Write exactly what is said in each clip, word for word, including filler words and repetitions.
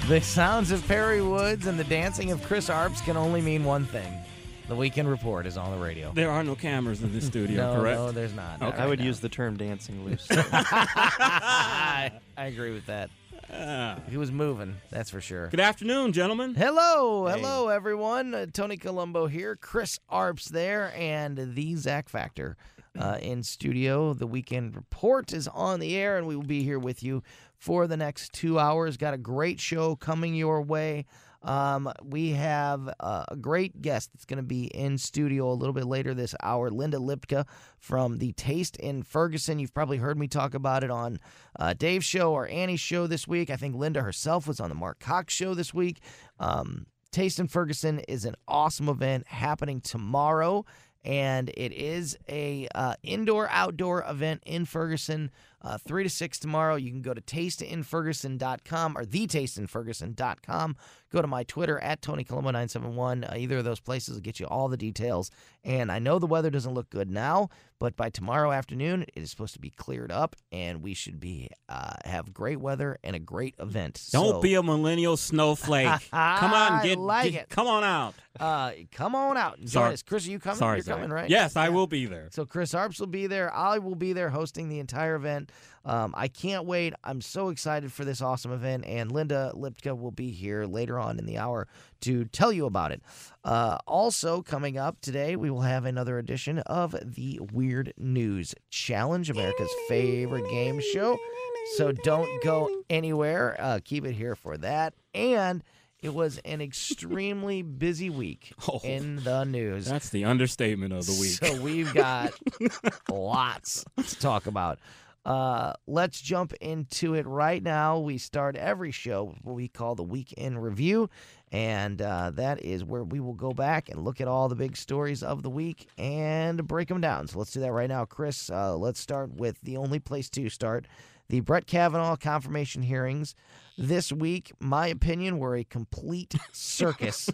The sounds of Perry Woods and the dancing of Chris Arps can only mean one thing. The Weekend Report is on the radio. There are no cameras in this studio, no, correct? No, there's not. Okay. not I right would now. use the term dancing loose. I, I agree with that. Uh, He was moving, that's for sure. good afternoon, gentlemen. Hello, Hey. hello, everyone. Uh, Tony Colombo here, Chris Arps there, and the Zach Factor uh, in studio. The Weekend Report is on the air, and we will be here with you for the next two hours. Got a great show coming your way. Um, we have uh, a great guest that's going to be in studio a little bit later this hour, Linda Lipka from the Taste in Ferguson. You've probably heard me talk about it on uh, Dave's show or Annie's show this week. I think Linda herself was on the Mark Cox show this week. Um, Taste in Ferguson is an awesome event happening tomorrow, and it is a uh, indoor-outdoor event in Ferguson, uh, three to six tomorrow. You can go to taste in ferguson dot com or the taste in ferguson dot com. Go to my Twitter, at Tony Colombo nine seven one. Uh, either of those places will get you all the details. And I know the weather doesn't look good now, but by tomorrow afternoon, it is supposed to be cleared up, and we should be uh, have great weather and a great event. Don't So, be a millennial snowflake. Come on, I get, like get- it. come on out. uh, come on out. and Join Sorry. us. Chris, are you coming? Sorry, You're Zach. coming, right? Yes, I Yeah. will be there. So Chris Arps will be there. I will be there hosting the entire event. Um, I can't wait. I'm so excited for this awesome event. And Linda Lipka will be here later on in the hour to tell you about it. Uh, also, coming up today, we will have another edition of the Weird News Challenge, America's favorite game show. So don't go anywhere. Uh, keep it here for that. And it was an extremely busy week Oh, in the news. That's the understatement of the week. So we've got lots to talk about. Uh, let's jump into it right now. We start every show with what we call the Week in Review, and uh, that is where we will go back and look at all the big stories of the week and break them down. So let's do that right now. Chris, uh, let's start with the only place to start, the Brett Kavanaugh confirmation hearings. This week, my opinion, were a complete circus.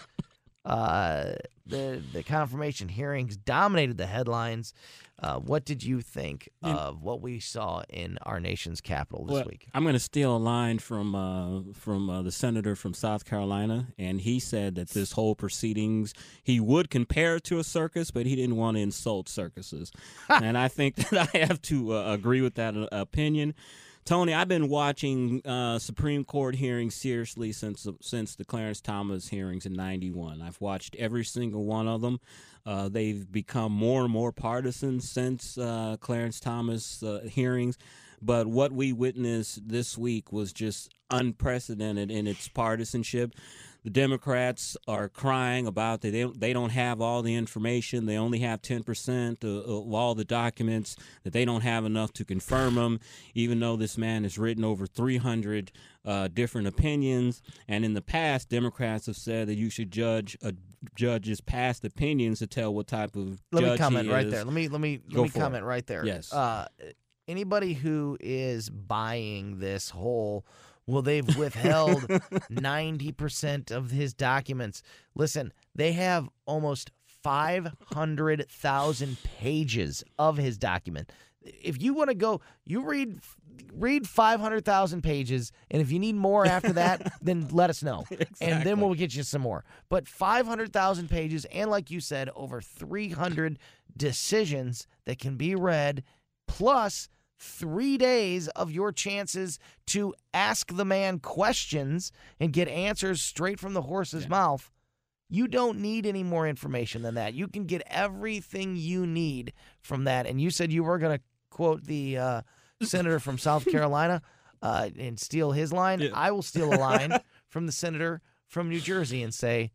Uh, the the confirmation hearings dominated the headlines. Uh, what did you think Yeah. of what we saw in our nation's capital this Well, week? I'm going to steal a line from uh, from uh, the senator from South Carolina, and he said that this whole proceedings he would compare it to a circus, but he didn't want to insult circuses. And I think that I have to uh, agree with that uh, opinion. Tony, I've been watching uh, Supreme Court hearings seriously since since the Clarence Thomas hearings in ninety-one. I've watched every single one of them. Uh, they've become more and more partisan since uh, Clarence Thomas uh, hearings. But what we witnessed this week was just unprecedented in its partisanship. The Democrats are crying about that they, they don't have all the information. They only have ten percent of, of all the documents, that they don't have enough to confirm them, even though this man has written over three hundred uh, different opinions. And in the past, Democrats have said that you should judge a judge's past opinions to tell what type of Let judge me comment he right is. there. Let me let me let Go me for comment right there. Yes. Uh, anybody who is buying this whole, well, they've withheld ninety percent of his documents. Listen, they have almost five hundred thousand pages of his document. If you want to go, you read read five hundred thousand pages, and if you need more after that, then let us know. And then Exactly. we'll get you some more. But five hundred thousand pages, and like you said, over three hundred decisions that can be read, plus three days of your chances to ask the man questions and get answers straight from the horse's Yeah. mouth. You don't need any more information than that. You can get everything you need from that. And you said you were going to quote the uh, senator from South Carolina uh, and steal his line. Yeah. I will steal a line from the senator from New Jersey and say,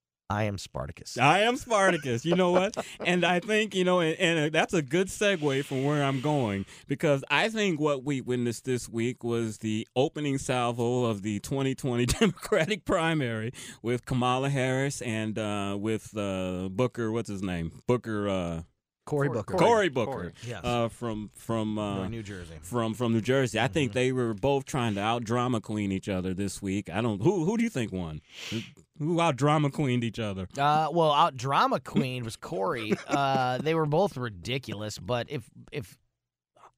I am Spartacus. I am Spartacus. You know what? And I think, you know, and, and that's a good segue from where I'm going, because I think what we witnessed this week was the opening salvo of the twenty twenty Democratic primary with Kamala Harris and uh, with uh, Booker, what's his name? Booker, uh, Cory Booker. Cory Booker Cory. Yes. uh, from, from, uh, New Jersey. from from New Jersey. I think Mhm. they were both trying to out drama queen each other this week. I don't who who do you think won? Who- Who out drama queened each other? Uh, well, out drama queen was Corey. Uh, they were both ridiculous, but if if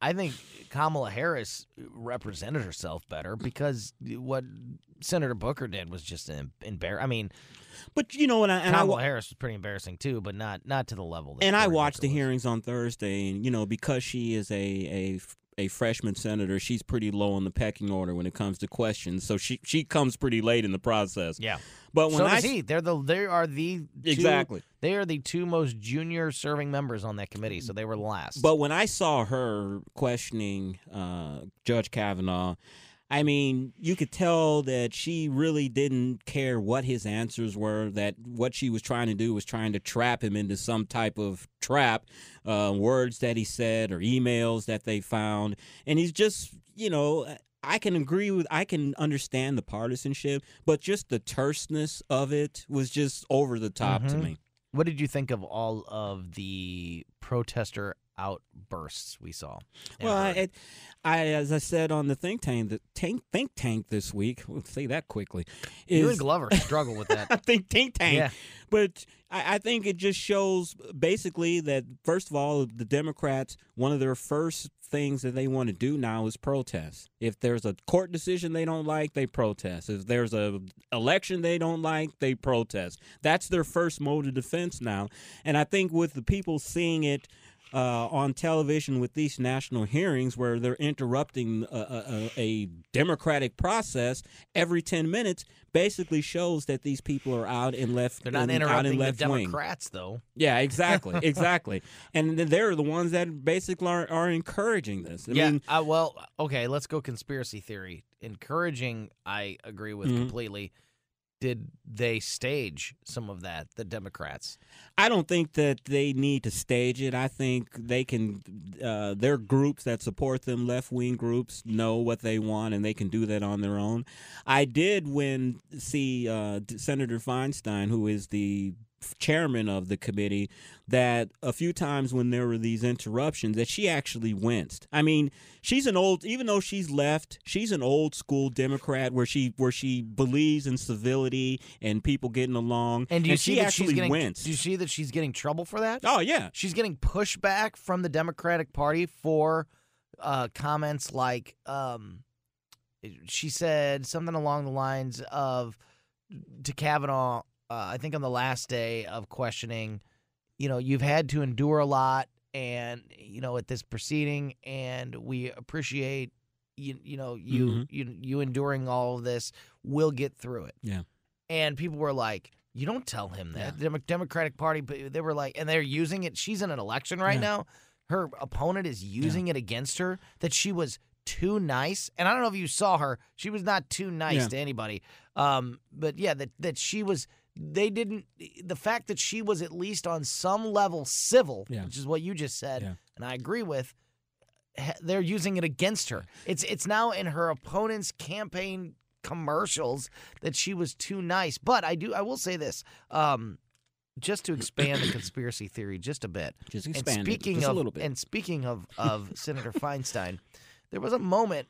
I think Kamala Harris represented herself better because what Senator Booker did was just an embarrassing. I mean, but you know, and I, and Kamala I, Harris was pretty embarrassing too, but not not to the level. That and I Cory watched Booker the was. hearings on Thursday, and you know, because she is a a a freshman senator, she's pretty low on the pecking order when it comes to questions. So she she comes pretty late in the process. Yeah. But when so I does he. They're the they are the two, exactly they are the two most junior serving members on that committee, so they were last. But when I saw her questioning uh, Judge Kavanaugh, I mean, you could tell that she really didn't care what his answers were, that what she was trying to do was trying to trap him into some type of trap, uh, words that he said or emails that they found. And he's just, you know, I can agree with, I can understand the partisanship, but just the terseness of it was just over the top mm-hmm. to me. What did you think of all of the protester outbursts we saw? Well, I, I, as I said on the think tank, the tank, think tank this week, we'll say that quickly. Is, you and Glover struggle with that. I think think tank. Yeah. But I, I think it just shows basically that, first of all, the Democrats, one of their first things that they want to do now is protest. If there's a court decision they don't like, they protest. If there's a election they don't like, they protest. That's their first mode of defense now. And I think with the people seeing it Uh, on television with these national hearings where they're interrupting a, a, a democratic process every ten minutes basically shows that these people are out in left They're not in, interrupting out in the left Democrats, wing. though. Yeah, exactly, exactly. And they're the ones that basically are, are encouraging this. I yeah, mean, uh, well, okay, let's go conspiracy theory. Encouraging, I agree with mm-hmm. completely. Did they stage some of that, the Democrats? I don't think that they need to stage it. I think they can, uh, their groups that support them, left-wing groups, know what they want, and they can do that on their own. I did when see uh, Senator Feinstein, who is the chairman of the committee, that a few times when there were these interruptions that she actually winced. I mean, she's an old, even though she's left, she's an old school Democrat where she where she believes in civility and people getting along. And do you and see she that actually she's getting, winced. Do you see that she's getting trouble for that? Oh yeah, she's getting pushback from the Democratic Party for uh, comments like um, she said something along the lines of to Kavanaugh. Uh, I think on the last day of questioning, you know, you've had to endure a lot, and you know, at this proceeding, and we appreciate you, you know, you mm-hmm. you you enduring all of this. We'll get through it. Yeah. And people were like, "You don't tell him that." Yeah. The Democratic Party, but they were like, and they're using it. She's in an election right yeah. now. Her opponent is using yeah. it against her that she was too nice. And I don't know if you saw her. She was not too nice yeah. to anybody. Um, but yeah, that that she was. They didn't – the fact that she was at least on some level civil, yeah. which is what you just said, yeah. and I agree with, they're using it against her. It's it's now in her opponent's campaign commercials that she was too nice. But I do – I will say this, um, just to expand the conspiracy theory just a bit. Just expand and speaking it just of, a little bit. And speaking of, of Senator Feinstein, there was a moment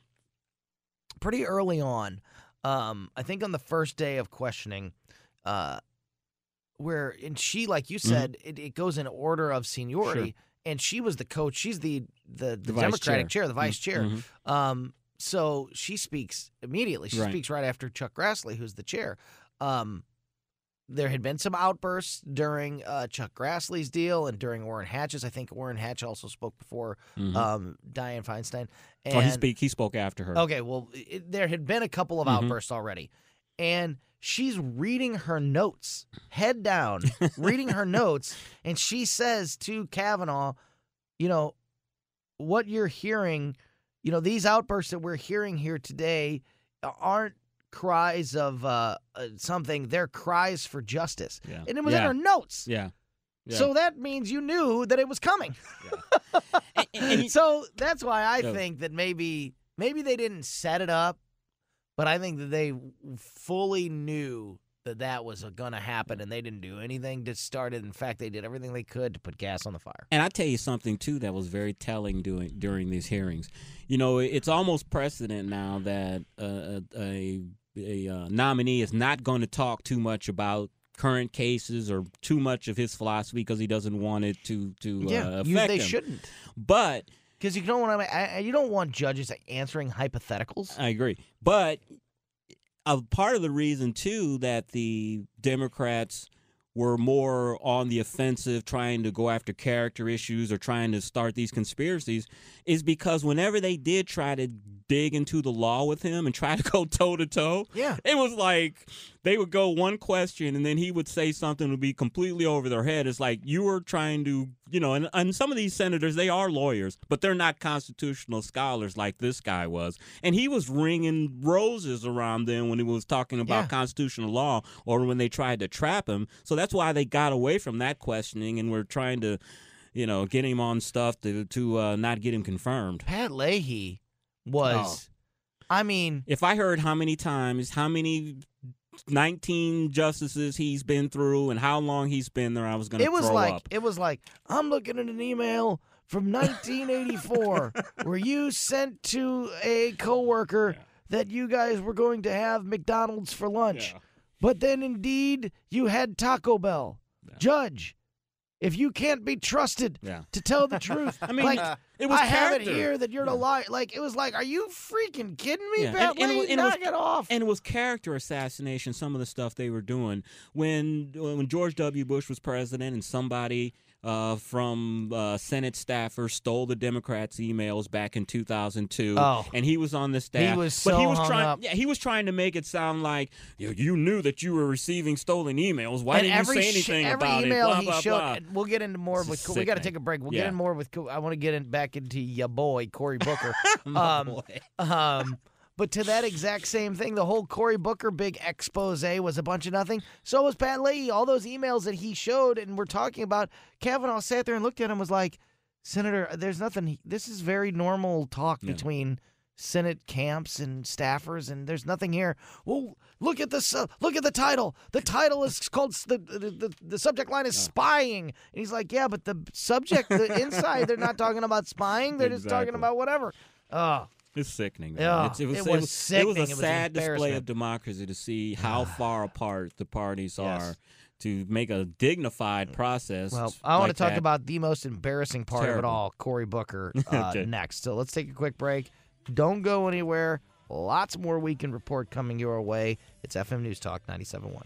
pretty early on, um, I think on the first day of questioning – Uh, where and she, like you said, mm-hmm. it, it goes in order of seniority, sure. and she was the coach. She's the the, the, the Democratic chair. chair, the vice chair. Mm-hmm. Um, so she speaks immediately. She right. speaks right after Chuck Grassley, who's the chair. Um, there had been some outbursts during uh, Chuck Grassley's deal and during Orrin Hatch's. I think Orrin Hatch also spoke before mm-hmm. um, Dianne Feinstein. And, oh, he speak. He spoke after her. Okay, well, it, there had been a couple of mm-hmm. outbursts already, and she's reading her notes, head down, reading her notes, and she says to Kavanaugh, you know, what you're hearing, you know, these outbursts that we're hearing here today aren't cries of uh, something, they're cries for justice. Yeah. And it was yeah. in her notes. Yeah. yeah. So that means you knew that it was coming. Yeah. and, and, and, so that's why I yeah. think that maybe maybe they didn't set it up. But I think that they fully knew that that was going to happen, and they didn't do anything to start it. In fact, they did everything they could to put gas on the fire. And I tell you something, too, that was very telling doing, during these hearings. You know, it's almost precedent now that uh, a, a, a nominee is not going to talk too much about current cases or too much of his philosophy because he doesn't want it to, to yeah, uh, affect you, they him. shouldn't. But Because you don't want to, you don't want judges answering hypotheticals. I agree. But a part of the reason, too, that the Democrats were more on the offensive, trying to go after character issues or trying to start these conspiracies, is because whenever they did try to dig into the law with him and try to go toe-to-toe, yeah. it was like they would go one question and then he would say something that would be completely over their head. It's like you were trying to, you know, and, and some of these senators, they are lawyers, but they're not constitutional scholars like this guy was. And he was ringing roses around them when he was talking about yeah. constitutional law or when they tried to trap him. So that's why they got away from that questioning and were trying to, you know, get him on stuff to, to uh, not get him confirmed. Pat Leahy was, oh. I mean. If I heard how many times, how many nineteen justices he's been through and how long he's been there, I was going to throw It was like, up. It was like, I'm looking at an email from nineteen eighty-four where you sent to a coworker yeah. that you guys were going to have McDonald's for lunch. Yeah. But then indeed you had Taco Bell. Yeah. Judge, if you can't be trusted yeah. to tell the truth, I mean, like, uh, it was I character. have it here that you're yeah. the liar. Like, it was like, are you freaking kidding me, yeah. Pat and, and, and Knock it, was, it off. And it was character assassination, some of the stuff they were doing. When, when George W. Bush was president and somebody uh, from uh, Senate staffers stole the Democrats' emails back in two thousand two, oh. and he was on the staff. He was so but he was hung trying, up. Yeah, he was trying to make it sound like you, you knew that you were receiving stolen emails. Why and didn't every you say anything sh- every about email it? Blah, he blah, showed, blah. We'll get into more with. We got to take a break. We'll yeah. get in more with. I want to get in back into your boy Cory Booker. My um, boy. um, but to that exact same thing, the whole Cory Booker big expose was a bunch of nothing. So was Pat Leahy. All those emails that he showed and we're talking about, Kavanaugh sat there and looked at him and was like, Senator, there's nothing. This is very normal talk yeah. between Senate camps and staffers, and there's nothing here. Well, look at this. Uh, look at the title. The title is called the the, the, the subject line is oh. spying. And he's like, yeah, but the subject, the inside, they're not talking about spying. They're exactly. just talking about whatever. Oh. It's sickening. Man. Yeah, it's, it was, it it was was sickening. It was a It was sad display embarrassment. of democracy to see how far apart the parties Yes. are to make a dignified process. Well, I like want to talk that. about the most embarrassing part Terrible. of it all, Cory Booker, uh, Okay. next. So let's take a quick break. Don't go anywhere. Lots more Weekend Report coming your way. It's F M News Talk ninety-seven point one.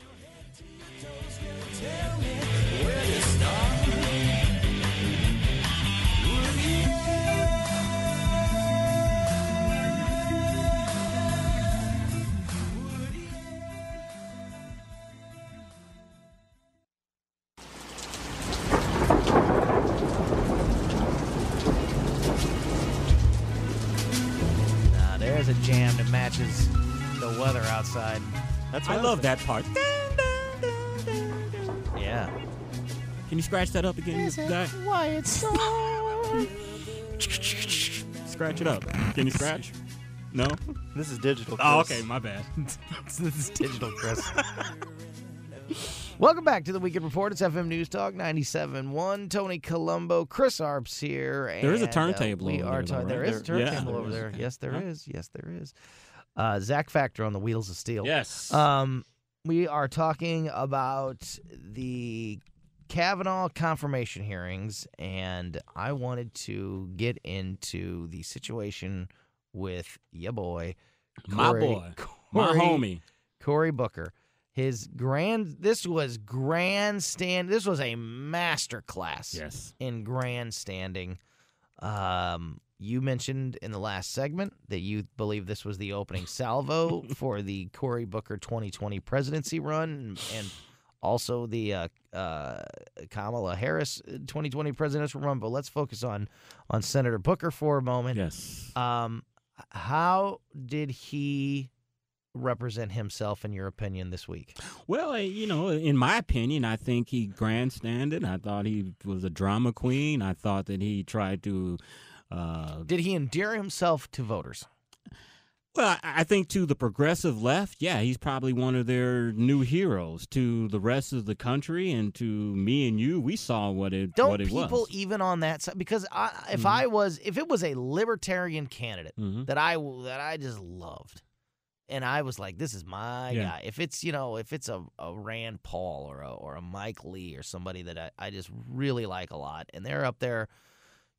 There's a jam that matches the weather outside. That's I love that part. Yeah. Can you scratch that up again, Is it guy? Wyatt Storm? Scratch it up. Can you scratch? No? This is digital, Chris. Oh, okay. My bad. This is digital, Chris. Welcome back to the Weekend Report. It's F M News Talk ninety-seven point one. Tony Colombo, Chris Arps here. And, There is a turntable uh, we over are there, though, ta- right? There is a There- yeah, turntable there over is. there. Yes, there Huh? is. Yes, there is. Uh, Zach Factor on the Wheels of Steel. Yes. Um, we are talking about the Kavanaugh confirmation hearings, and I wanted to get into the situation with ya boy, My Cory- boy. My Cory- homie. Cory Booker. His grand, this was grandstand. This was a master class Yes. in grandstanding. Um, you mentioned in the last segment that you believe this was the opening salvo for the Cory Booker twenty twenty presidency run, and, and also the uh, uh, Kamala Harris twenty twenty presidential run. But let's focus on on Senator Booker for a moment. Yes. Um, how did he represent himself, in your opinion, this week? Well, you know, in my opinion, I think he grandstanded. I thought he was a drama queen. I thought that he tried to. Uh, Did he endear himself to voters? Well, I I think to the progressive left, yeah, he's probably one of their new heroes. To the rest of the country and to me and you, we saw what it Don't what it people was. even on that side? Because I, if Mhm. I was, if it was a libertarian candidate Mhm. that I that I just loved, and I was like, this is my Yeah. guy. If it's you know, if it's a, a Rand Paul or a or a Mike Lee or somebody that I, I just really like a lot, and they're up there,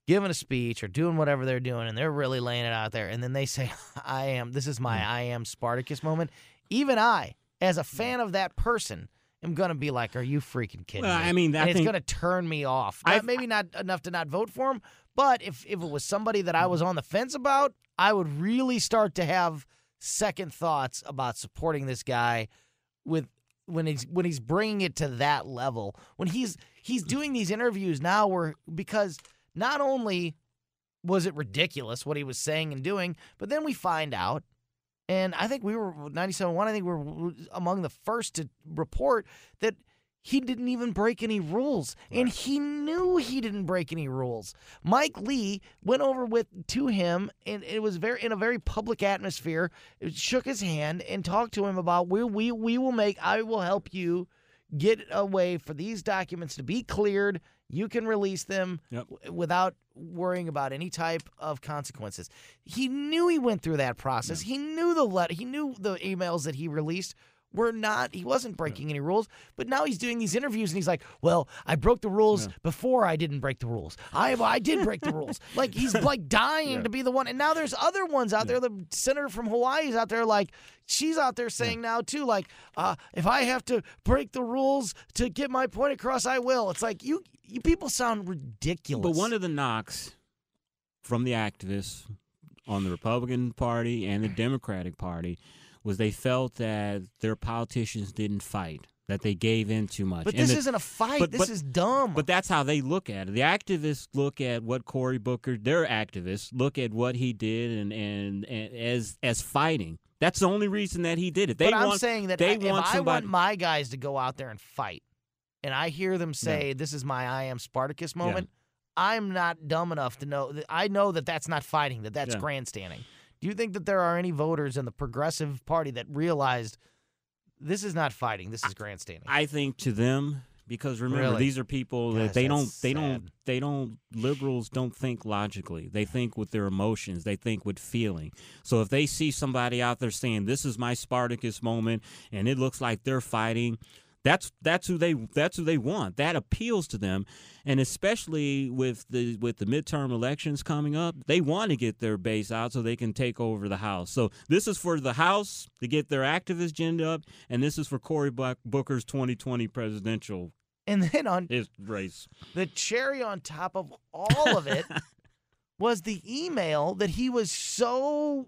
giving a speech or doing whatever they're doing, and they're really laying it out there, and then they say, I am, this is my I am Spartacus moment. Even I, as a fan of that person, am going to be like, are you freaking kidding Well, me? I mean, I and it's think- going to turn me off. Not, maybe not enough to not vote for him, but if, if it was somebody that I was on the fence about, I would really start to have second thoughts about supporting this guy with when he's when he's bringing it to that level. When he's he's doing these interviews now where because not only was it ridiculous what he was saying and doing, but then we find out, and I think we were ninety-seven point one, I think we were among the first to report that he didn't even break any rules, right. And he knew he didn't break any rules. Mike Lee went over with to him, and it was very in a very public atmosphere. It shook his hand and talked to him about we we we will make. I will help you get a way for these documents to be cleared. You can release them yep. w- without worrying about any type of consequences. He knew he went through that process. Yep. He knew the let. He knew the emails that he released. We're not, he wasn't breaking any rules, but now he's doing these interviews and he's like, well, I broke the rules yeah. before I didn't break the rules. I I did break the rules. Like, he's like dying yeah. to be the one. And now there's other ones out yeah. there. The senator from Hawaii is out there like, she's out there saying yeah. now too, like, uh, if I have to break the rules to get my point across, I will. It's like, you, you people sound ridiculous. But one of the knocks from the activists on the Republican Party and the Democratic Party was they felt that their politicians didn't fight, that they gave in too much. But and this the, isn't a fight. but, this but, is dumb. But that's how they look at it. The activists look at what Cory Booker, their activists, look at what he did and, and, and as as fighting. That's the only reason that he did it. They but I'm want, saying that they I, if want I somebody, want my guys to go out there and fight, and I hear them say, yeah. this is my I am Spartacus moment, yeah. I'm not dumb enough to know. That, I know that that's not fighting, that that's yeah. grandstanding. Do you think that there are any voters in the Progressive Party that realized this is not fighting, this is grandstanding? I think to them, because remember, really? these are people Gosh, that they don't, they sad. don't, they don't. Liberals don't think logically. They think with their emotions. They think with feeling. So if they see somebody out there saying, "This is my Spartacus moment," and it looks like they're fighting, That's that's who they that's who they want. That appeals to them, and especially with the with the midterm elections coming up, they want to get their base out so they can take over the House. So this is for the House to get their activist agenda up, and this is for Cory Booker's twenty twenty presidential and then on his race. The cherry on top of all of it was the email that he was so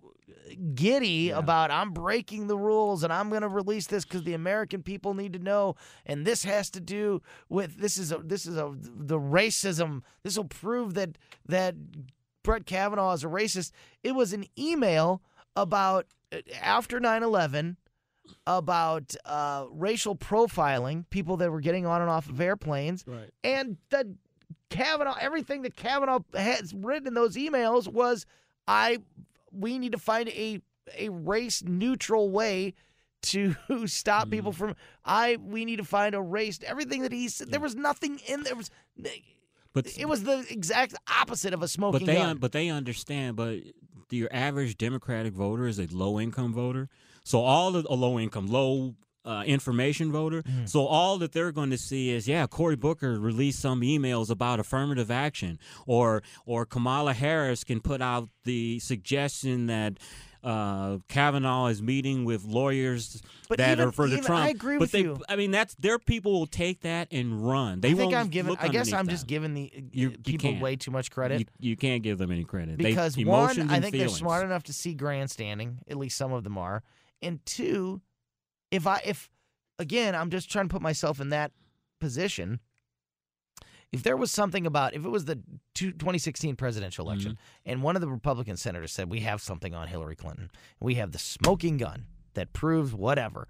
giddy yeah. about. I'm breaking the rules and I'm going to release this because the American people need to know. And this has to do with this is a, this is a the racism. This will prove that that Brett Kavanaugh is a racist. It was an email about after nine eleven about uh, racial profiling, people that were getting on and off of airplanes, right. and the Kavanaugh, everything that Kavanaugh has written in those emails was, I, we need to find a a race neutral way to stop mm. people from. I, we need to find a race. Everything that he said, there was nothing in there. Was, but it was the exact opposite of a smoking but they gun. Un, but they understand. But your average Democratic voter is a low income voter. So all of a low income, low uh, information voter. Mm. So all that they're going to see is, yeah, Cory Booker released some emails about affirmative action, or or Kamala Harris can put out the suggestion that uh, Kavanaugh is meeting with lawyers but that even, are for the even, Trump. I agree but with they, you. I mean, that's their people will take that and run. They I think won't I'm giving. Look I guess I'm that. just giving the you, people you way too much credit. You, you can't give them any credit because they, one, emotions I and think feelings. they're smart enough to see grandstanding. At least some of them are. And two, if I if again, I'm just trying to put myself in that position. If there was something about, if it was the twenty sixteen presidential election, mm-hmm. and one of the Republican senators said, we have something on Hillary Clinton, we have the smoking gun that proves whatever,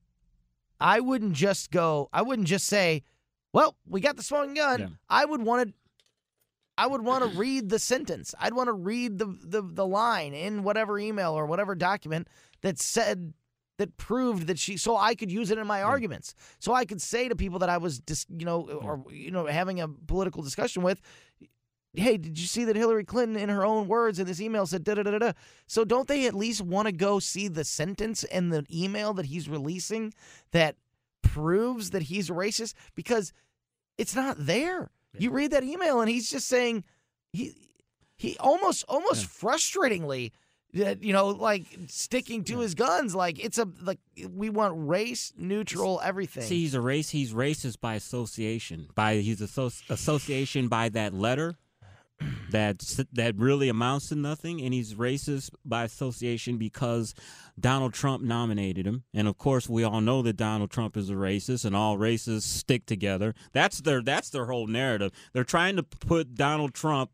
I wouldn't just go, I wouldn't just say, well, we got the smoking gun. Yeah. I would want to, I would want to read the sentence. I'd want to read the, the, the line in whatever email or whatever document that said, that proved that she, so I could use it in my yeah. arguments. So I could say to people that I was, dis, you know, or, you know, having a political discussion with, hey, did you see that Hillary Clinton, in her own words in this email, said da da da da? So don't they at least want to go see the sentence in the email that he's releasing that proves that he's racist? Because it's not there. Yeah. You read that email and he's just saying, he he almost almost Yeah. frustratingly, uh, you know, like sticking to his guns. Like it's a like we want race neutral everything. See, he's a race. He's racist by association. By he's asso- association by that letter that that really amounts to nothing, and he's racist by association because Donald Trump nominated him. And of course, we all know that Donald Trump is a racist, and all racists stick together. That's their that's their whole narrative. They're trying to put Donald Trump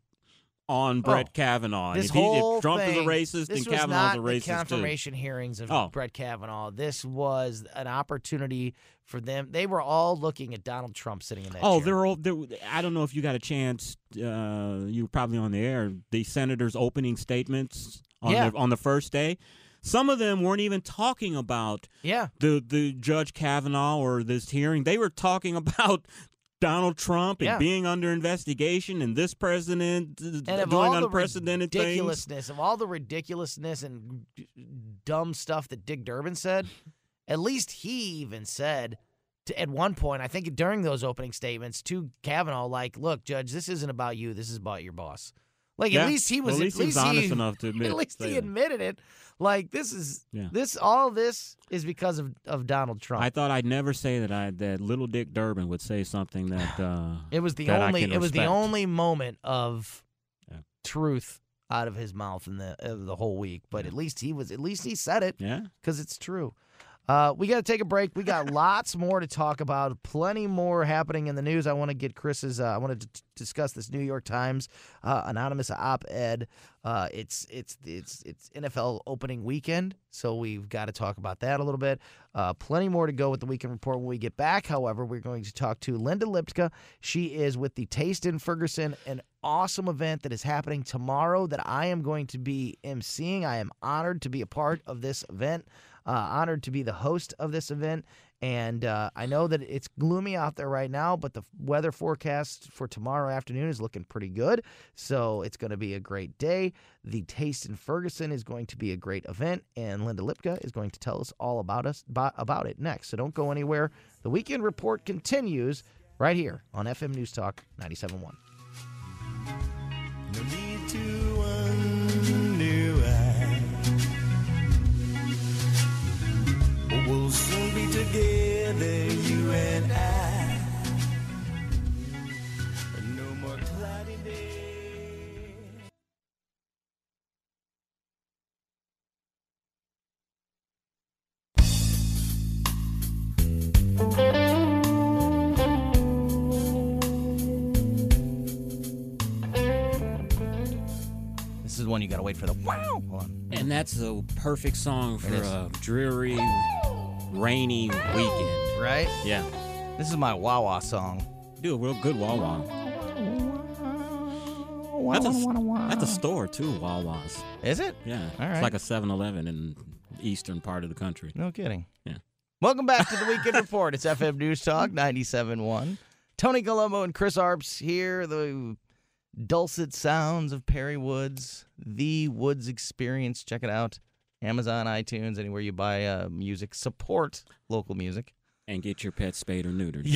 on Brett Oh, Kavanaugh. And This if, he, whole if Trump thing, is a racist, this then was Kavanaugh's not a racist the confirmation too. hearings of Oh. Brett Kavanaugh. This was an opportunity for them. They were all looking at Donald Trump sitting in that Oh, chair. they're all. They're, I don't know if you got a chance. Uh, you were probably on the air. The senators' opening statements on Yeah. the on the first day. Some of them weren't even talking about Yeah. the the Judge Kavanaugh or this hearing. They were talking about Donald Trump and Yeah. being under investigation and this president uh, And of doing all the unprecedented things. ridiculousness, of all the ridiculousness and dumb stuff that Dick Durbin said, at least he even said to, at one point, I think during those opening statements to Kavanaugh, like, look, Judge, this isn't about you. This is about your boss. Like, Yeah. at least he was, Well, at least he was honest enough to admit. at least say he that. admitted it. Like, this is, Yeah. this, all this is because of, of Donald Trump. I thought I'd never say that. I that little Dick Durbin would say something that. Uh, It was the that I only. can It was the respect. only moment of Yeah. truth out of his mouth in the uh, the whole week. But Yeah. at least he was. At least he said it yeah. because it's true. Uh, we got to take a break. We got lots more to talk about. Plenty more happening in the news. I want to get Chris's. Uh, I wanted to t- discuss this New York Times uh, anonymous op-ed. Uh, it's it's it's it's N F L opening weekend, so we've got to talk about that a little bit. Uh, plenty more to go with the weekend report when we get back. However, we're going to talk to Linda Liptka. She is with the Taste in Ferguson, an awesome event that is happening tomorrow that I am going to be emceeing. I am honored to be a part of this event. Uh, honored to be the host of this event. And uh, I know that it's gloomy out there right now, but the weather forecast for tomorrow afternoon is looking pretty good. So it's going to be a great day. The Taste in Ferguson is going to be a great event, and Linda Liptka is going to tell us all about us about, about it next. So don't go anywhere. The Weekend Report continues right here on F M News Talk ninety-seven point one. No need to wonder why. We'll soon be together, you and I. No more cloudy days. This is one you got to wait for the wow. Hold on. And that's a perfect song for It is. a dreary, rainy weekend. Right? Yeah. This is my Wawa song. Do a real good Wawa. That's a, that's a store, too, Wawa's. Is it? Yeah. All right. It's like a seven eleven in the eastern part of the country. No kidding. Yeah. Welcome back to the Weekend Report. It's F M News Talk ninety-seven point one. Tony Colombo and Chris Arps here. The dulcet sounds of Perry Woods, the Woods Experience. Check it out. Amazon, iTunes, anywhere you buy uh, music. Support local music. And get your pet spayed or neutered.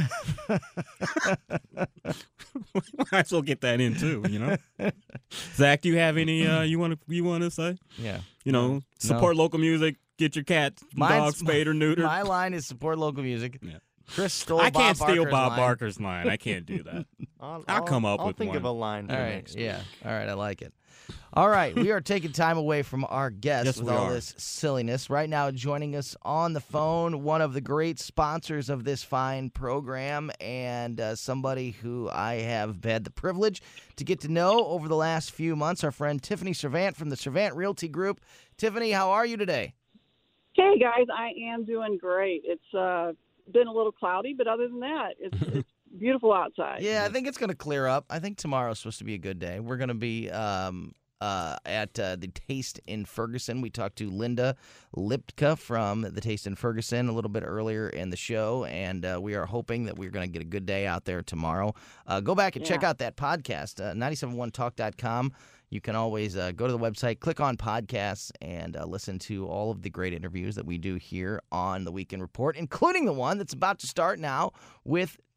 Might as well get that in, too, you know? Zach, do you have any uh, you want to you want to say? Yeah. You know, support local music, get your cat, Mine's- dog spayed or neutered. My line is support local music. Yeah. Chris stole I Bob can't steal Barker's Bob line. Barker's line. I can't do that. I'll, I'll come up I'll with think one. of a line for All right, next yeah. week. All right, I like it. All right, we are taking time away from our guests Yes, with we all are. this silliness. Right now, joining us on the phone, one of the great sponsors of this fine program, and uh, somebody who I have had the privilege to get to know over the last few months, our friend Tiffany Servant from the Servant Realty Group. Tiffany, how are you today? Hey guys, I am doing great. It's uh, been a little cloudy, but other than that, it's, it's beautiful outside. Yeah, I think it's going to clear up. I think tomorrow's supposed to be a good day. We're going to be um, uh, at uh, the Taste in Ferguson. We talked to Linda Liptka from the Taste in Ferguson a little bit earlier in the show, and uh, we are hoping that we're going to get a good day out there tomorrow. Uh, go back and check Yeah. out that podcast, uh, nine seven one talk dot com. You can always uh, go to the website, click on podcasts, and uh, listen to all of the great interviews that we do here on the Weekend Report, including the one that's about to start now with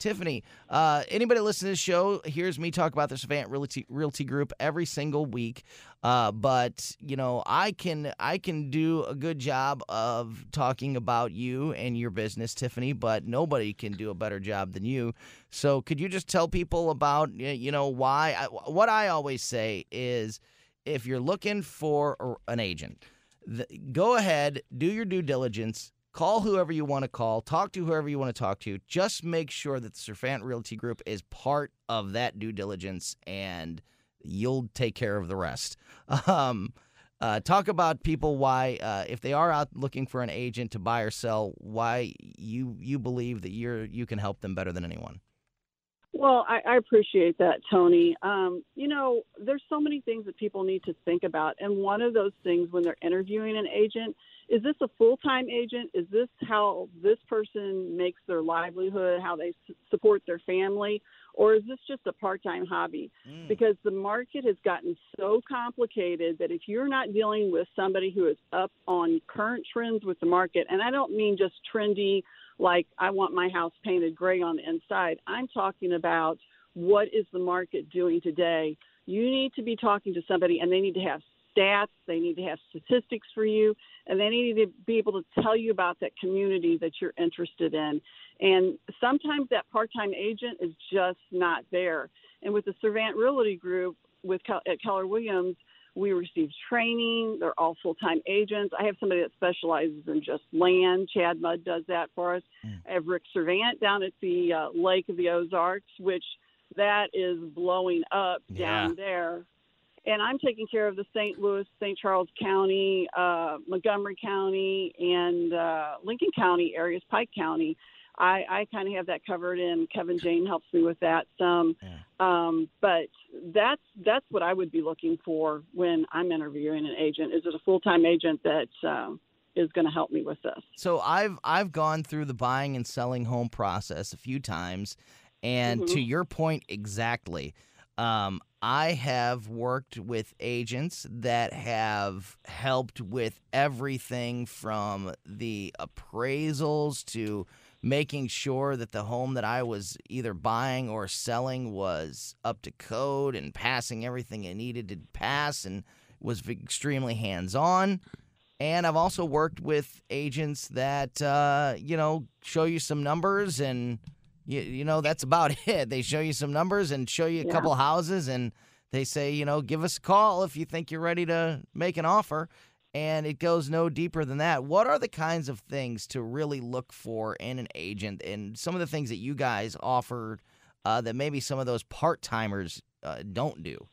Tiffany, uh, anybody listening to this show hears me talk about the Savant Realty, Realty Group every single week. Uh, but you know, I can I can do a good job of talking about you and your business, Tiffany. But nobody can do a better job than you. So, could you just tell people about you know why? I, what I always say is, if you're looking for an agent, the, go ahead, do your due diligence. Call whoever you want to call. Talk to whoever you want to talk to. Just make sure that the Serfant Realty Group is part of that due diligence, and you'll take care of the rest. Um, uh, talk about people why, uh, if they are out looking for an agent to buy or sell, why you you believe that you're you can help them better than anyone. Well, I, I appreciate that, Tony. Um, you know, there's so many things that people need to think about. And one of those things when they're interviewing an agent, is this a full-time agent? Is this how this person makes their livelihood, how they s- support their family? Or is this just a part-time hobby? Mm. Because the market has gotten so complicated that if you're not dealing with somebody who is up on current trends with the market, and I don't mean just trendy, like I want my house painted gray on the inside. I'm talking about what is the market doing today. You need to be talking to somebody, and they need to have stats, they need to have statistics for you, and they need to be able to tell you about that community that you're interested in. And sometimes that part-time agent is just not there. And with the Servant Realty Group with at Keller Williams, we receive training. They're all full-time agents. I have somebody that specializes in just land. Chad Mudd does that for us. Mm. I have Rick Servant down at the uh, Lake of the Ozarks, which that is blowing up yeah. down there. And I'm taking care of the Saint Louis, Saint Charles County, uh, Montgomery County, and uh, Lincoln County areas, Pike County. I, I kind of have that covered, and Kevin Jane helps me with that some. Yeah. Um, but that's that's what I would be looking for when I'm interviewing an agent. Is it a full-time agent that um, is going to help me with this? So I've I've gone through the buying and selling home process a few times, and mm-hmm. to your point exactly, um, I have worked with agents that have helped with everything from the appraisals to making sure that the home that I was either buying or selling was up to code and passing everything it needed to pass, and was extremely hands-on. And I've also worked with agents that, uh, you know, show you some numbers, and, you, you know, that's about it. They show you some numbers and show you a yeah. couple houses, and they say, you know, give us a call if you think you're ready to make an offer. And it goes no deeper than that. What are the kinds of things to really look for in an agent, and some of the things that you guys offer uh, that maybe some of those part-timers uh, don't do?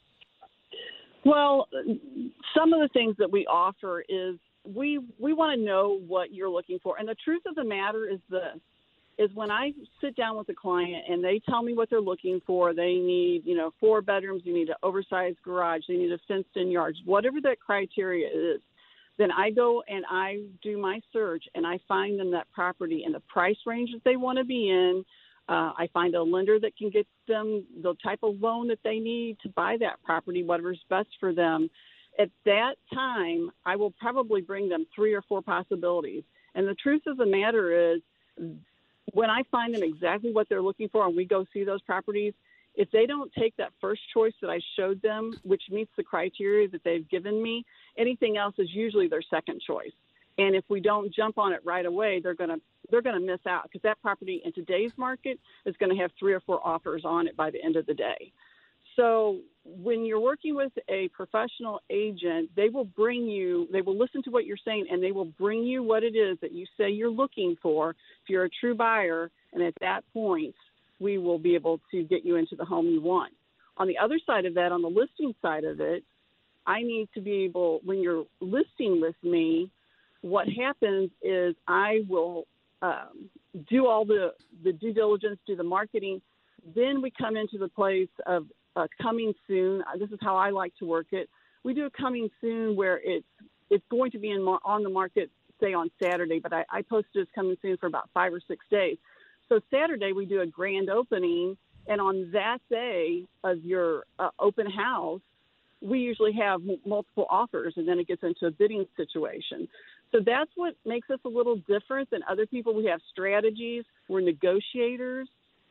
Well, some of the things that we offer is we we want to know what you're looking for. And the truth of the matter is this, is when I sit down with a client and they tell me what they're looking for, they need, you know, four bedrooms, you need an oversized garage, they need a fenced-in yard, whatever that criteria is. Then I go and I do my search, and I find them that property in the price range that they want to be in. Uh, I find a lender that can get them the type of loan that they need to buy that property, whatever's best for them. At that time, I will probably bring them three or four possibilities. And the truth of the matter is, when I find them exactly what they're looking for and we go see those properties, if they don't take that first choice that I showed them, which meets the criteria that they've given me, anything else is usually their second choice. And if we don't jump on it right away, they're going to they're going to miss out, because that property in today's market is going to have three or four offers on it by the end of the day. So when you're working with a professional agent, they will bring you, they will listen to what you're saying, and they will bring you what it is that you say you're looking for if you're a true buyer. And at that point, we will be able to get you into the home you want. On the other side of that, on the listing side of it, I need to be able, when you're listing with me, what happens is I will um, do all the, the due diligence, do the marketing. Then we come into the place of uh, coming soon. This is how I like to work it. We do a coming soon where it's it's going to be in mar- on the market, say, on Saturday, but I, I posted it's coming soon for about five or six days. So Saturday we do a grand opening, and on that day of your uh, open house, we usually have m- multiple offers, and then it gets into a bidding situation. So that's what makes us a little different than other people. We have strategies. We're negotiators,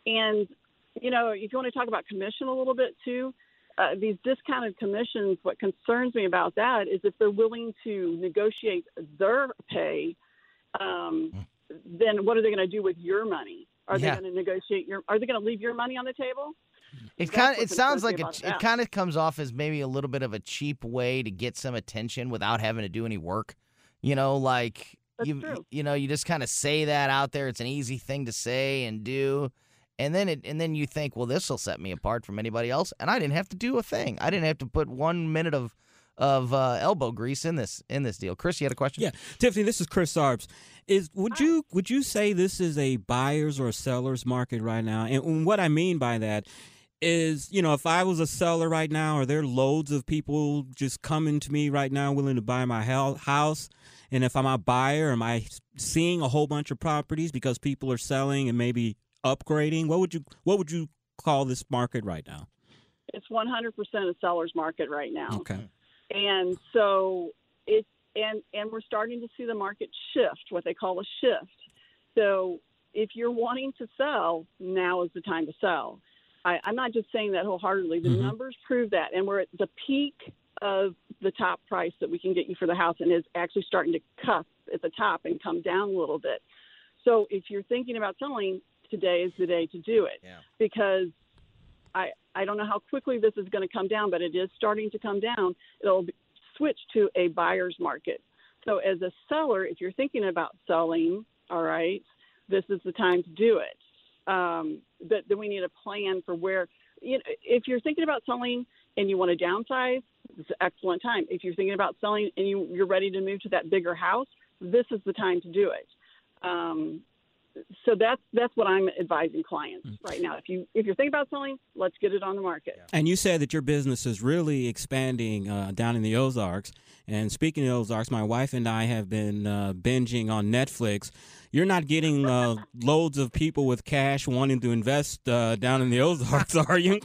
And, you know, if you want to talk about commission a little bit too, uh, these discounted commissions, what concerns me about that is if they're willing to negotiate their pay, um, then what are they going to do with your money? Are Yeah. they going to negotiate your, are they going to leave your money on the table? It That's kind of what it sounds concerns me like about it, that. it kind of comes off as maybe a little bit of a cheap way to get some attention without having to do any work. You know, like That's you true. you know, you just kind of say that out there. It's an easy thing to say and do. And then it and then you think, well, this will set me apart from anybody else, and I didn't have to do a thing. I didn't have to put one minute of of uh, elbow grease in this in this deal. Chris, you had a question? Yeah, Tiffany, this is Chris Arps. Is would you would you say this is a buyer's or a seller's market right now? And what I mean by that is, you know, if I was a seller right now, are there loads of people just coming to me right now willing to buy my hel- house? And if I'm a buyer, am I seeing a whole bunch of properties because people are selling and maybe upgrading? What would you what would you call this market right now? It's one hundred percent a seller's market right now. Okay. And so it's and and we're starting to see the market shift, what they call a shift. So if you're wanting to sell, now is the time to sell. I, I'm not just saying that wholeheartedly. The Mhm. numbers prove that, and we're at the peak of the top price that we can get you for the house, and is actually starting to cuff at the top and come down a little bit. So if you're thinking about selling, today is the day to do it. Yeah. Because I I don't know how quickly this is going to come down, but it is starting to come down. It'll be, switch to a buyer's market. So as a seller, if you're thinking about selling, all right, this is the time to do it. Um, but then we need a plan for where, you know, if you're thinking about selling and you want to downsize, it's an excellent time. If you're thinking about selling and you, you're ready to move to that bigger house, this is the time to do it. Um, so that's that's what I'm advising clients right now. If you if you're thinking about selling, let's get it on the market. And you said that your business is really expanding uh, down in the Ozarks. And speaking of Ozarks, my wife and I have been uh, binging on Netflix. You're not getting uh, loads of people with cash wanting to invest uh, down in the Ozarks, are you?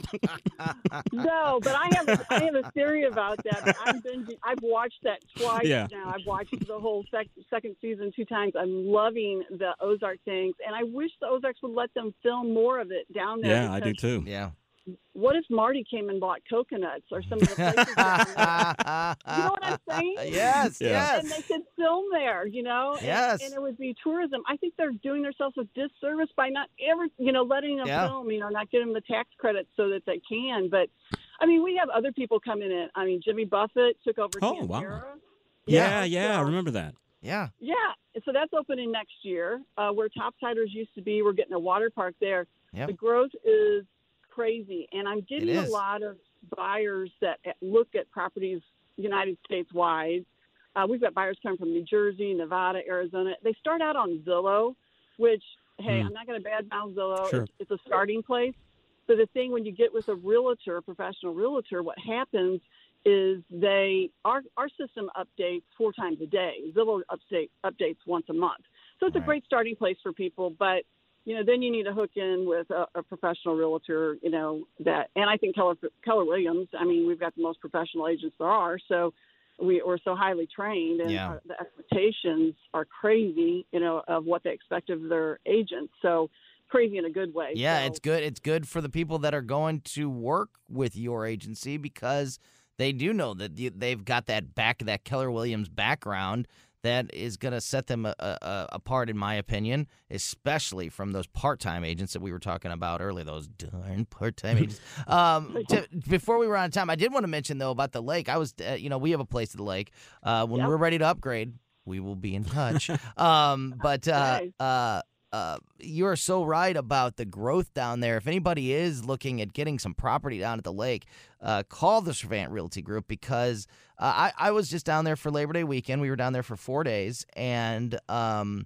No, but I have I have a theory about that. I've been I've watched that twice Yeah. now. I've watched the whole sec- second season two times. I'm loving the Ozark things, and I wish the Ozarks would let them film more of it down there. Yeah, I do because too. Yeah. What if Marty came and bought coconuts or some of the places down there? You know what I'm saying? Yes, Yeah. And they yes. could film there, you know, and, Yes. and it would be tourism. I think they're doing themselves a disservice by not ever, you know, letting them Yeah. film, you know, not giving them the tax credits so that they can. But, I mean, we have other people coming in. I mean, Jimmy Buffett took over Oh, wow. Pantera. Yeah, yeah, I so- remember that. Yeah. Yeah, so that's opening next year. Uh, where Topsiders used to be, we're getting a water park there. Yep. The growth is crazy, and I'm getting a is. lot of buyers that look at properties United States wide. Uh, we've got buyers coming from New Jersey, Nevada, Arizona. They start out on Zillow, which, hey, Hmm. I'm not going to badmouth Zillow. Sure. It's, it's a starting place. But the thing when you get with a realtor, a professional realtor, what happens is they our our system updates four times a day. Zillow update updates once a month. So it's Right. a great starting place for people, but you know, then you need to hook in with a, a professional realtor, you know, that, and I think Keller, Keller Williams, I mean, we've got the most professional agents there are. So we, we're so highly trained, and Yeah. our, the expectations are crazy, you know, of what they expect of their agents. So crazy in a good way. Yeah, So- it's good. It's good for the people that are going to work with your agency because they do know that you- they've got that back, that Keller Williams background that is going to set them a, a, apart, in my opinion, especially from those part-time agents that we were talking about earlier. Those darn part-time agents. Um, to, before we run out of time, I did want to mention though about the lake. I was, uh, you know, we have a place at the lake. Uh, when Yep. we're ready to upgrade, we will be in touch. um, but uh, Okay. uh, uh, you're so right about the growth down there. If anybody is looking at getting some property down at the lake, uh, call the Servant Realty Group because uh, I, I was just down there for Labor Day weekend. We were down there for four days, and um,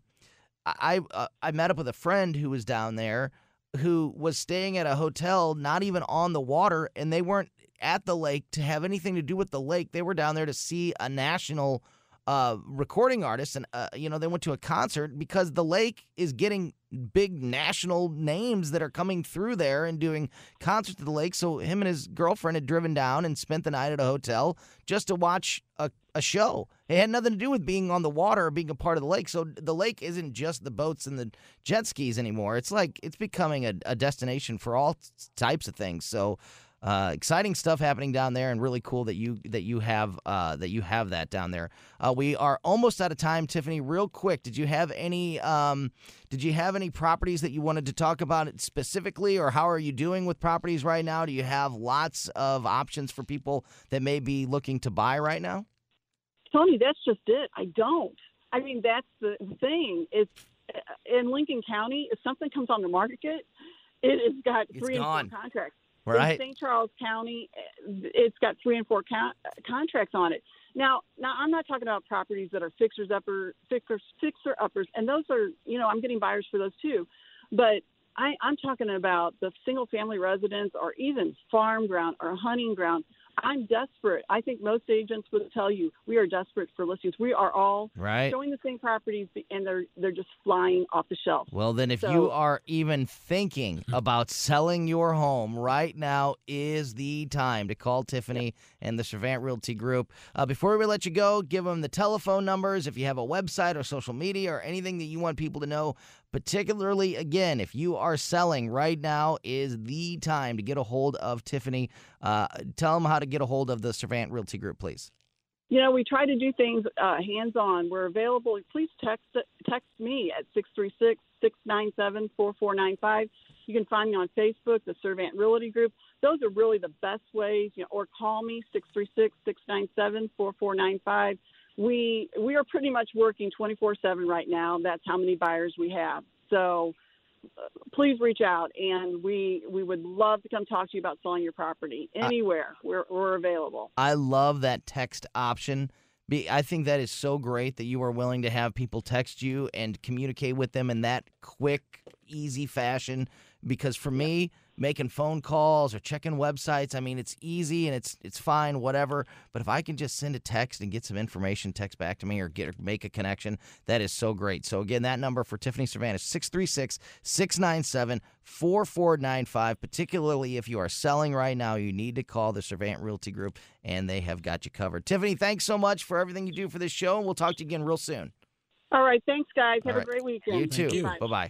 I uh, I met up with a friend who was down there who was staying at a hotel not even on the water, and they weren't at the lake to have anything to do with the lake. They were down there to see a national uh, recording artists, and uh, you know they went to a concert because the lake is getting big national names that are coming through there and doing concerts at the lake. So him and his girlfriend had driven down and spent the night at a hotel just to watch a, a show. It had nothing to do with being on the water or being a part of the lake. So the lake isn't just the boats and the jet skis anymore. It's like it's becoming a, a destination for all types of things. So uh, exciting stuff happening down there, and really cool that you that you have uh, that you have that down there. Uh, we are almost out of time, Tiffany. Real quick, did you have any um, did you have any properties that you wanted to talk about specifically, or how are you doing with properties right now? Do you have lots of options for people that may be looking to buy right now? Tony, that's just it. I don't. I mean, that's the thing. It's in Lincoln County. If something comes on the market, it has got It's three gone. and four contracts. Right. In Saint Charles County, it's got three and four con- contracts on it. Now, now I'm not talking about properties that are fixers upper fixers fixer uppers, and those are, you know, I'm getting buyers for those too. But I, I'm talking about the single family residence, or even farm ground or hunting ground. I'm desperate. I think most agents would tell you we are desperate for listings. We are all Right. showing the same properties, and they're they're just flying off the shelf. Well, then if So- you are even thinking about selling your home, right now is the time to call Tiffany and the Servant Realty Group. Uh, before we let you go, give them the telephone numbers if you have a website or social media or anything that you want people to know. Particularly, again, if you are selling right now is the time to get a hold of Tiffany. Uh, tell them how to get a hold of the Servant Realty Group, please. You know, we try to do things uh, hands-on. We're available. Please text text me at six three six, six nine seven, four four nine five. You can find me on Facebook, the Servant Realty Group. Those are really the best ways, you know, or call me, six three six, six nine seven, four four nine five. We we are pretty much working twenty-four seven right now. That's how many buyers we have. So uh, please reach out, and we we would love to come talk to you about selling your property anywhere. We're we're available. I love that text option. Be- I think that is so great that you are willing to have people text you and communicate with them in that quick, easy fashion. Because for me, making phone calls or checking websites, I mean, it's easy and it's it's fine, whatever. But if I can just send a text and get some information, text back to me, or get or make a connection, that is so great. So again, that number for Tiffany Servant is six three six, six nine seven, four four nine five. Particularly if you are selling right now, you need to call the Servant Realty Group, and they have got you covered. Tiffany, thanks so much for everything you do for this show, and we'll talk to you again real soon. All right, thanks, guys. All Have right. a great weekend. You too. you. Bye. Bye-bye.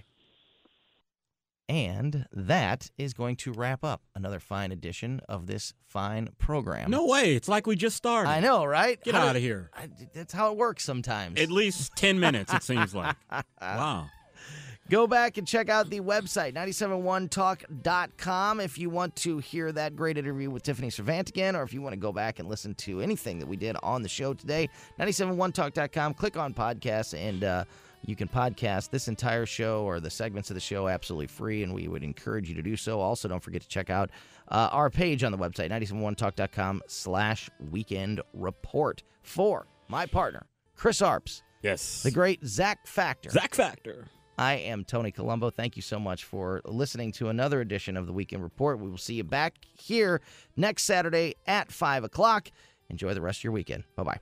And that is going to wrap up another fine edition of this fine program. No way. It's like we just started. I know, right? Get How out do- of here. I, that's how it works sometimes. At least ten minutes, it seems like. Wow. Go back and check out the website, nine seven one talk dot com, if you want to hear that great interview with Tiffany Servant again, or if you want to go back and listen to anything that we did on the show today, nine seven one talk dot com. Click on podcasts, and uh, you can podcast this entire show or the segments of the show absolutely free, and we would encourage you to do so. Also, don't forget to check out uh, our page on the website, nine seven one talk dot com slash weekend report. For my partner, Chris Arps, Yes. the great Zach Factor. Zach Factor. I am Tony Colombo. Thank you so much for listening to another edition of the Weekend Report. We will see you back here next Saturday at five o'clock. Enjoy the rest of your weekend. Bye-bye.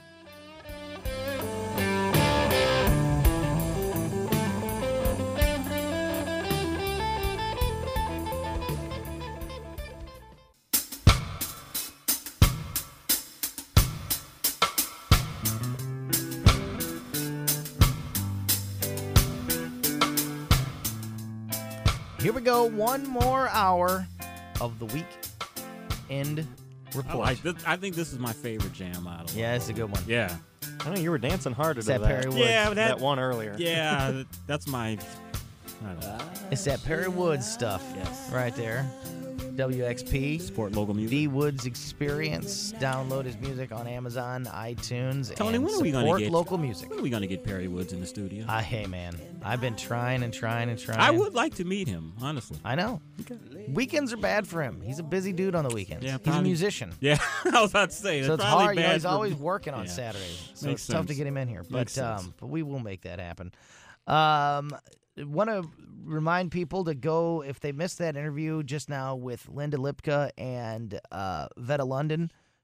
Here we go. One more hour of the Weekend I Report. like this. I think this is my favorite jam out of Yeah, it's a good one. Yeah. I know you were dancing hard to It's do that that. Perry Woods. Yeah, but that that, one earlier. yeah, that- that's my. I don't know. It's that Perry Woods stuff Yes. right there. W X P. Support local music. V Woods Experience. Download his music on Amazon, iTunes, Tony, and when are we gonna support get- local music. When are we gonna get Perry Woods in the studio? Uh, hey, man. I've been trying and trying and trying. I would like to meet him, honestly. I know. Weekends are bad for him. He's a busy dude on the weekends. Yeah, He's a probably- musician. Yeah, I was about to say. So that's it's probably hard. You know, bad he's for- always working on Yeah. Saturdays, so Makes it's tough to sense. get him in here. But Makes sense. um, but we will make that happen. Um, want to remind people to go if they missed that interview just now with Linda Lipka and uh, Vetta London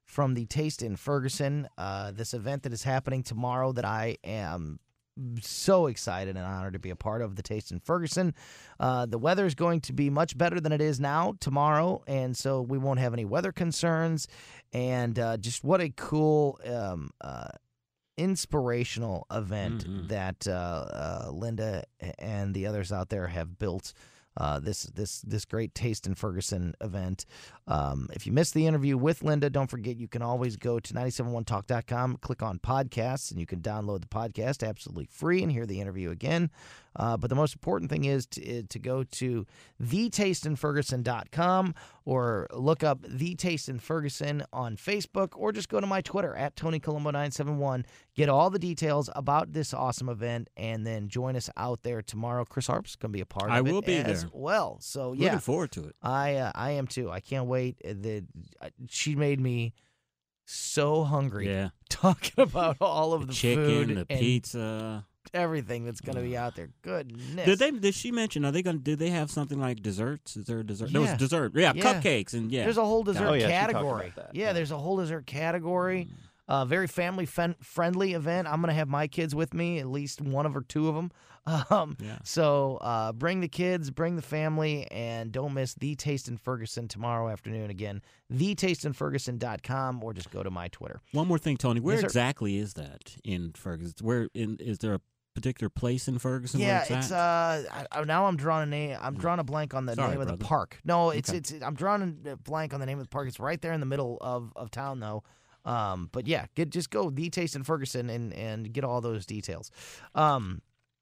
from the Taste in Ferguson, uh, this event that is happening tomorrow that I am so excited and honored to be a part of, the Taste in Ferguson. Uh, the weather is going to be much better than it is now tomorrow, and so we won't have any weather concerns. And uh, just what a cool, um, uh, inspirational event Mhm. that uh, uh, Linda and the others out there have built. Uh, this this this great Taste in Ferguson event. Um, if you missed the interview with Linda, don't forget you can always go to nine seven one talk dot com, click on podcasts, and you can download the podcast absolutely free and hear the interview again. Uh, but the most important thing is to, to go to the taste in ferguson dot com or look up The Taste in Ferguson on Facebook, or just go to my Twitter at Tony Colombo nine seven one. Get all the details about this awesome event, and then join us out there tomorrow. Chris Harp's going to be a part I of it will be as there. well. So yeah, Looking forward to it. I uh, I am too. I can't wait. Uh, The uh, she made me so hungry Yeah. talking about all of The the, chicken, food the and pizza. everything that's going to be out there. Goodness. Did they? Did she mention? Are they going? to Did they have something like desserts? Is there a dessert? There Yeah. was dessert. Yeah, Yeah. cupcakes and yeah. There's a whole dessert Oh, yeah, she talked category. about that. Yeah, Yeah. there's a whole dessert category. Uh, very family fen- friendly event. I'm going to have my kids with me, at least one of or two of them. Um, Yeah. So uh, bring the kids, bring the family, and don't miss The Taste in Ferguson tomorrow afternoon. Again, the taste in ferguson dot com, or just go to my Twitter. One more thing, Tony. Where Yes, sir. exactly is that in Ferguson? Where in? Is there a particular place in Ferguson? where Yeah, it's, it's at? uh. I, I- now I'm drawing a name. I'm drawing a blank on the Sorry, name of brother. the park. No, it's Okay. it's. I'm drawing a blank on the name of the park. It's right there in the middle of, of town, though. Um, but yeah, get just go The Taste in Ferguson and and get all those details. Um,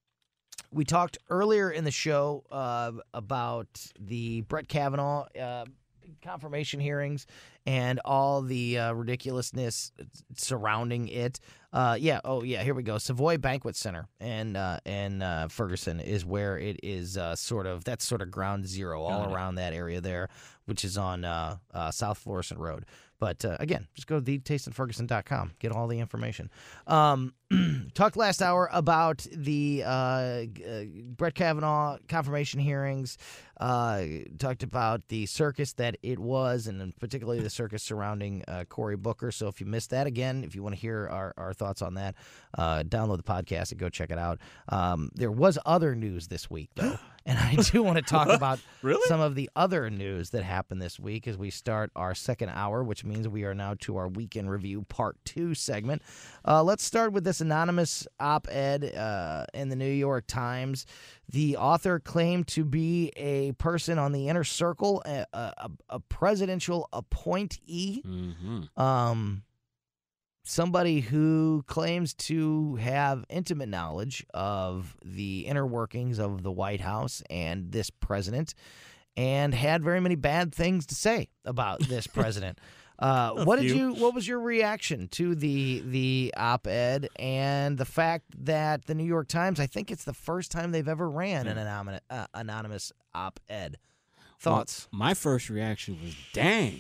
we talked earlier in the show uh, about the Brett Kavanaugh uh, confirmation hearings and all the uh, ridiculousness surrounding it. Uh, yeah. Oh, yeah. Here we go. Savoy Banquet Center and uh, and uh, Ferguson is where it is. Uh, sort of that's sort of ground zero all Got it. around that area there, which is on uh, uh, South Florissant Road. But uh, again, just go to the taste in ferguson dot com. Get all the information. Um, talked last hour about the uh, g- uh, Brett Kavanaugh confirmation hearings. Uh, talked about the circus that it was, and particularly the circus surrounding uh, Cory Booker. So if you missed that, again, if you want to hear our, our thoughts on that, uh, download the podcast and go check it out. Um, there was other news this week, though, and I do want to talk about Really? some of the other news that happened this week as we start our second hour, which means we are now to our Weekend Review Part two segment. Uh, let's start with this anonymous op-ed uh, in the New York Times. The author claimed to be a person on the inner circle, a, a, a presidential appointee, Mm-hmm. um, somebody who claims to have intimate knowledge of the inner workings of the White House and this president, and had very many bad things to say about this president. Uh, A what did few. you? What was your reaction to the the op-ed and the fact that the New York Times? I think it's the first time they've ever ran an anonymous, uh, anonymous op-ed. Thoughts? Well, my first reaction was, dang.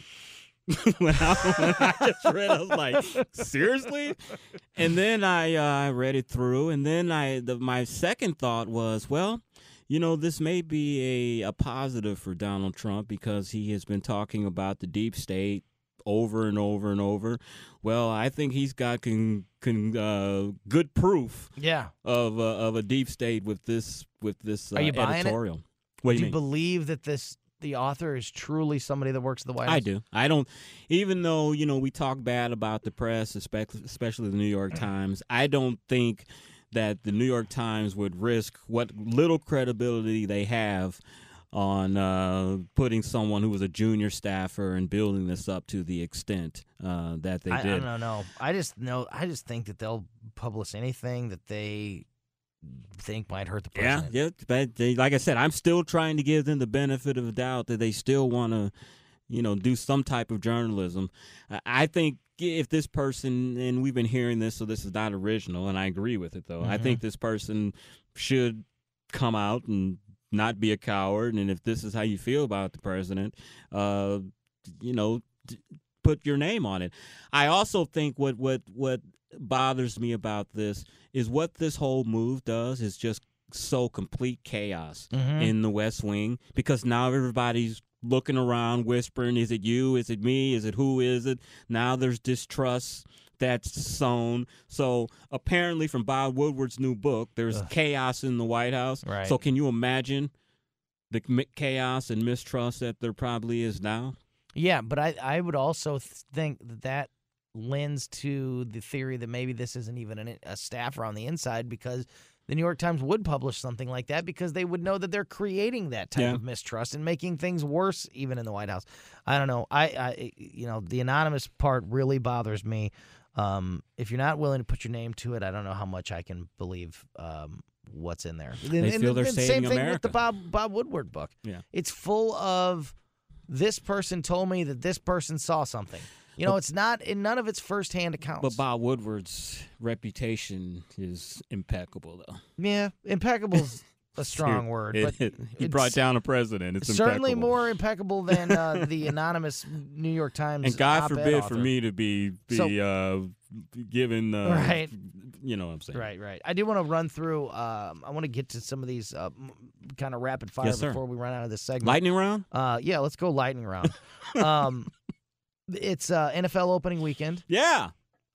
when, I, when I just read, I was like, seriously? And then I uh, read it through, and then I the, my second thought was, well, you know, this may be a, a positive for Donald Trump because he has been talking about the deep state over and over and over. Well, I think he's got con, con, uh, good proof Yeah. of uh, of a deep state with this with this uh, Are you buying it? editorial. What Do do you you mean? believe that this the author is truly somebody that works at the White House? I do. I don't, even though, you know, we talk bad about the press, especially, especially the New York Times, I don't think that the New York Times would risk what little credibility they have on uh, putting someone who was a junior staffer and building this up to the extent uh, that they I, did. I don't know. I just know. I just think that they'll publish anything that they think might hurt the Yeah, president. yeah, but they, like I said, I'm still trying to give them the benefit of the doubt that they still want to, you know, do some type of journalism. I- I think if this person, and we've been hearing this, so this is not original, and I agree with it, though. I Mhm. think this person should come out and not be a coward, and if this is how you feel about the president, uh, you know, d- put your name on it. I also think what what what bothers me about this is what this whole move does is just sow complete chaos Mhm. in the West Wing because now everybody's looking around, whispering, is it you? Is it me? Is it who is it? Now there's distrust that's sown. So apparently from Bob Woodward's new book, there's Ugh. chaos in the White House. Right. So can you imagine the m- chaos and mistrust that there probably is now? Yeah, but I, I would also th- think that that lends to the theory that maybe this isn't even an, a staffer on the inside, because the New York Times would publish something like that because they would know that they're creating that type Yeah. of mistrust and making things worse even in the White House. I don't know. I, I you know, the anonymous part really bothers me. Um, if you're not willing to put your name to it, I don't know how much I can believe um, what's in there. They and, feel they're and saving same thing with America. the Bob Bob Woodward book. Yeah. It's full of this person told me that this person saw something. You know, But- it's not in none of its firsthand accounts. But Bob Woodward's reputation is impeccable, though. yeah, impeccable's a strong word, but It- he it's brought down a president. It's certainly impeccable. more impeccable than uh, the anonymous New York Times. And God op-ed forbid author. for me to be be So- uh, given, uh, Right. you know what I'm saying. Right, right. I do want to run through. Um, I want to get to some of these uh, kind of rapid fire Yes, sir. before we run out of this segment. Lightning round? Uh, yeah, let's go lightning round. um, it's uh, N F L opening weekend. Yeah.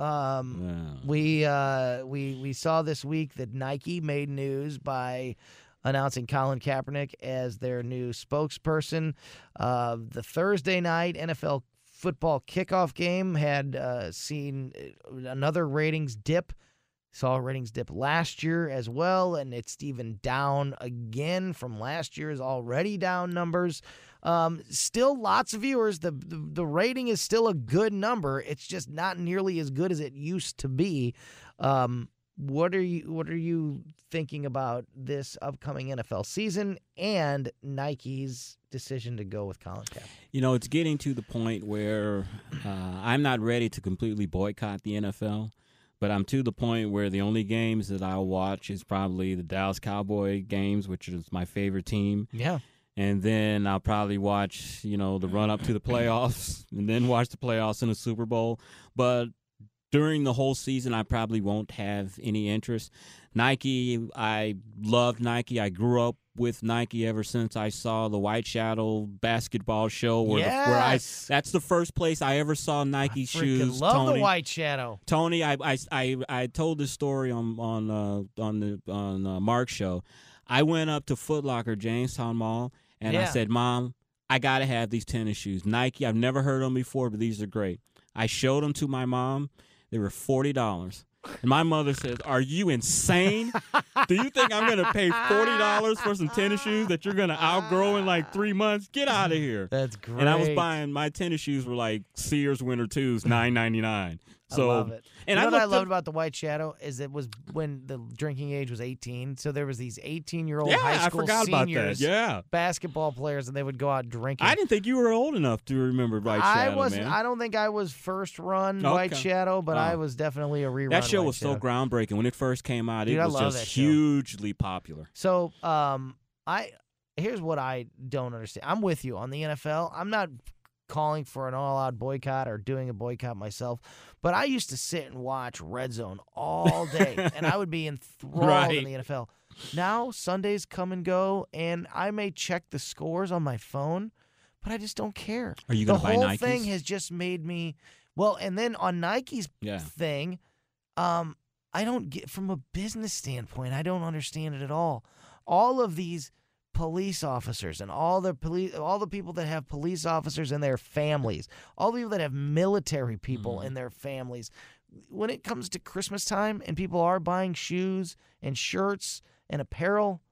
Um, Wow. We uh we we saw this week that Nike made news by announcing Colin Kaepernick as their new spokesperson. Uh, the Thursday night N F L football kickoff game had uh, seen another ratings dip. Saw ratings dip last year as well, and it's even down again from last year's already down numbers. Um, still lots of viewers. The, the the rating is still a good number. It's just not nearly as good as it used to be. Um, what are you What are you thinking about this upcoming N F L season and Nike's decision to go with Colin Kaepernick? You know, it's getting to the point where uh, I'm not ready to completely boycott the N F L, but I'm to the point where the only games that I'll watch is probably the Dallas Cowboy games, which is my favorite team. Yeah. And then I'll probably watch, you know, the run up to the playoffs and then watch the playoffs in the Super Bowl. But during the whole season, I probably won't have any interest. Nike, I loved Nike. I grew up with Nike ever since I saw the White Shadow basketball show. Where, Yes. the, where I That's the first place I ever saw Nike I shoes. freaking love Tony. the White Shadow. Tony, I, I, I, I told this story on on uh, on the on uh, Mark's show. I went up to Foot Locker, Jamestown Mall, and I Yeah. said, "Mom, I gotta have these tennis shoes. Nike. I've never heard of them before, but these are great." I showed them to my mom. They were forty dollars. And my mother says, "Are you insane? Do you think I'm going to pay forty dollars for some tennis shoes that you're going to outgrow in like three months? Get out of here." That's great. And I was buying, my tennis shoes were like Sears Winter twos, nine ninety-nine. So, I love it. And you know I what I looked loved up- about the White Shadow is it was when the drinking age was eighteen. So there was these eighteen-year-old Yeah, high I school forgot about that. seniors, Yeah. basketball players, and they would go out drinking. I didn't think you were old enough to remember White I Shadow, wasn't. man. I don't think I was first run White Okay. Shadow, but Oh. I was definitely a rerun. That show White was so Shadow. groundbreaking. When it first came out, Dude, it I was love just that show. hugely popular. So, um, I here's what I don't understand. I'm with you on the N F L. I'm not calling for an all-out boycott or doing a boycott myself, but I used to sit and watch Red Zone all day, and I would be enthralled Right. in the N F L. Now Sundays come and go, and I may check the scores on my phone, but I just don't care. Are you the going to buy whole Nikes? thing has just made me well, and then on Nike's Yeah. thing, um, I don't get from a business standpoint. I don't understand it at all. All of these police officers and all the police, all the people that have police officers and their families, all the people that have military people Mhm. in their families. When it comes to Christmas time and people are buying shoes and shirts and apparel,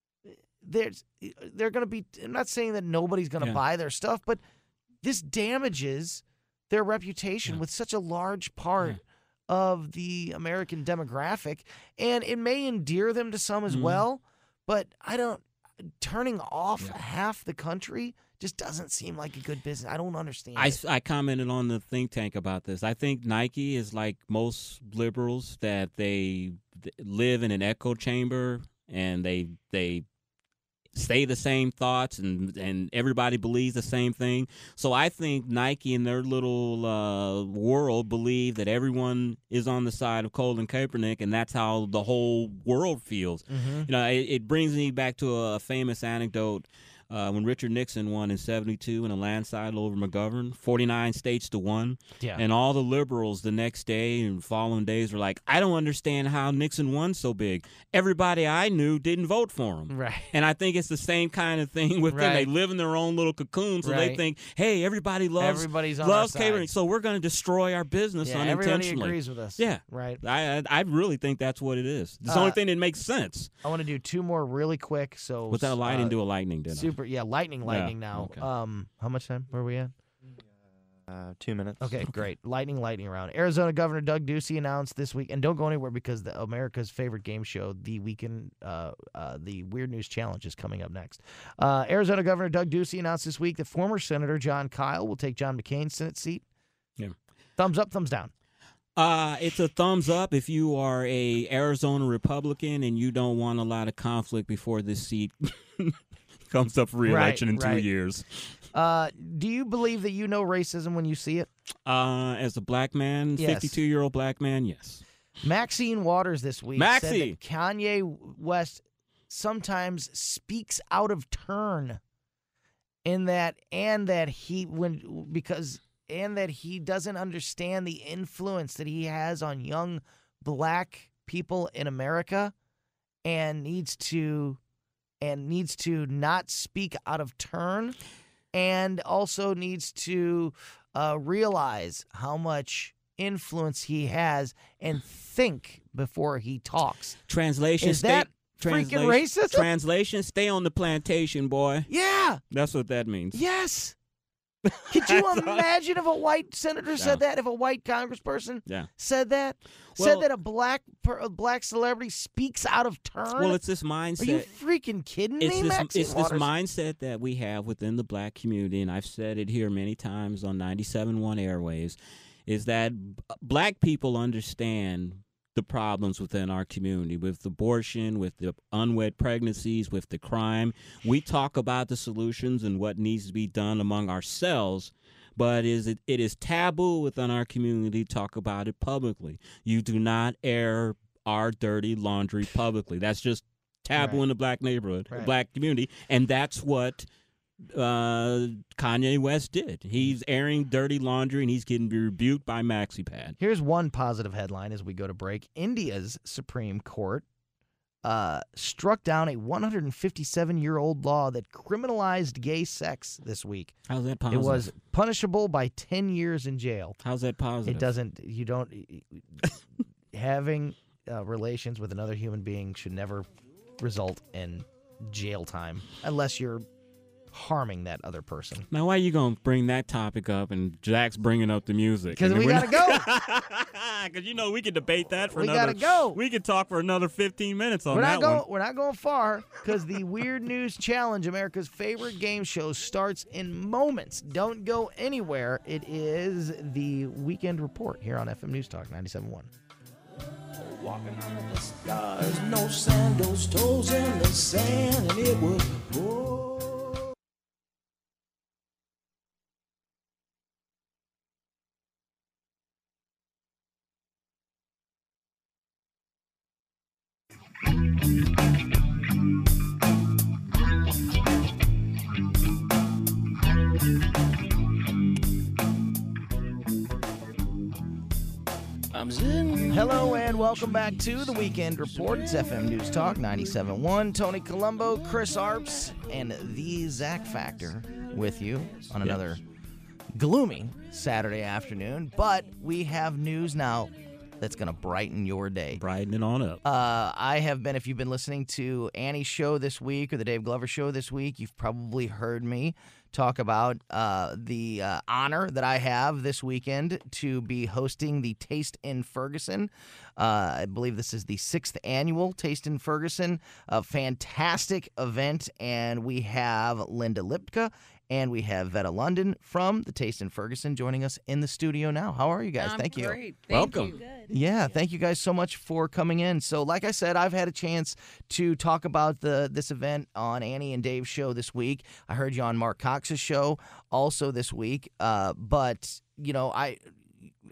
there's they're going to be. I'm not saying that nobody's going to Yeah. buy their stuff, but this damages their reputation Yeah. with such a large part Yeah. of the American demographic, and it may endear them to some as Mhm. well. But I don't. Turning off Yeah. half the country just doesn't seem like a good business. I don't understand. I, it. I commented on the think tank about this. I think Nike is like most liberals, that they th- live in an echo chamber and they they say the same thoughts and and everybody believes the same thing. So I think Nike in their little uh, world believe that everyone is on the side of Colin Kaepernick, and that's how the whole world feels. Mhm. You know, it, it brings me back to a famous anecdote. Uh, when Richard Nixon won in seventy-two in a landslide over McGovern, forty-nine states to one. Yeah. And all the liberals the next day and following days were like, I don't understand how Nixon won so big. Everybody I knew didn't vote for him. Right. And I think it's the same kind of thing with them. Right. They live in their own little cocoon, so they Right. think, hey, everybody loves, Everybody's on loves our side. catering, so we're going to destroy our business Yeah, everybody unintentionally. agrees with us. Yeah. Right. I, I I really think that's what it is. It's the Uh, only thing that makes sense. I want to do two more really quick. So Without lightning, uh, do a lightning dinner. super. Yeah, lightning, lightning now. okay. Um, how much time? Where are we at? Uh, two minutes. Okay, great. Lightning, lightning round. Arizona Governor Doug Ducey announced this week, and don't go anywhere because the America's favorite game show, The Weekend, uh, uh, the Weird News Challenge, is coming up next. Uh, Arizona Governor Doug Ducey announced this week that former Senator John Kyle will take John McCain's Senate seat. Yeah. Thumbs up, thumbs down. Uh, it's a thumbs up if you are a Arizona Republican and you don't want a lot of conflict before this seat comes up for re-election Right, in two right. years. Uh, do you believe that you know racism when you see it? Uh, as a black man, Yes. fifty-two-year-old black man, yes. Maxine Waters this week Maxie. said that Kanye West sometimes speaks out of turn in that and that he when because and that he doesn't understand the influence that he has on young black people in America and needs to and needs to not speak out of turn and also needs to uh, realize how much influence he has and think before he talks. Translation, Is stay, that freaking translation, racism? Translation, stay on the plantation, boy. Yeah. That's what that means. Yes. Could you imagine if a white senator said Yeah. that? If a white congressperson Yeah. said that? Well- said that a black per, a black celebrity speaks out of turn? Well, it's this Are you mindset. freaking kidding It's me, this, Maxine it's this Waters? mindset that we have within the black community, and I've said it here many times on ninety-seven point one Airwaves, is that b- black people understand the problems within our community with abortion, with the unwed pregnancies, with the crime. We talk about the solutions and what needs to be done among ourselves, but is it, it is taboo within our community to talk about it publicly. You do not air our dirty laundry publicly. That's just taboo Right. in the black neighborhood, Right. black community, and that's what uh, Kanye West did. He's airing dirty laundry, and he's getting rebuked by MaxiPad. Here's one positive headline as we go to break. India's Supreme Court uh, struck down a one hundred fifty-seven-year-old law that criminalized gay sex this week. How's that positive? It was punishable by ten years in jail. How's that positive? It doesn't, you don't, having uh, relations with another human being should never result in jail time unless you're harming that other person. Now, why are you going to bring that topic up and Jack's bringing up the music? Because And we we're gotta not- Because you know we could debate that for We another. gotta go. We could talk for another fifteen minutes on We're that not going. one. We're not going far because the Weird News Challenge, America's favorite game show, starts in moments. Don't go anywhere. It is the Weekend Report here on F M News Talk ninety-seven point one. Walking under the stars, no sandals, toes in the sand, and it was oh. I'm sitting. Hello and welcome back to the Weekend Report. It's F M News Talk ninety-seven point one. Tony Colombo, Chris Arps, and the Zach Factor with you on another gloomy Saturday afternoon. But we have news now that's going to brighten your day. Brighten it on up. Uh, I have been, if you've been listening to Annie's show this week or the Dave Glover show this week, you've probably heard me talk about uh, the uh, honor that I have this weekend to be hosting the Taste in Ferguson. Uh, I believe this is the sixth annual Taste in Ferguson, a fantastic event, and we have Linda Lipka and we have Vetta London from the Taste in Ferguson joining us in the studio now. How are you guys? I'm Thank you. Great. Thank Welcome. you. Good. Yeah, thank you guys so much for coming in. So, like I said, I've had a chance to talk about the this event on Annie and Dave's show this week. I heard you on Mark Cox's show also this week. Uh, but you know, I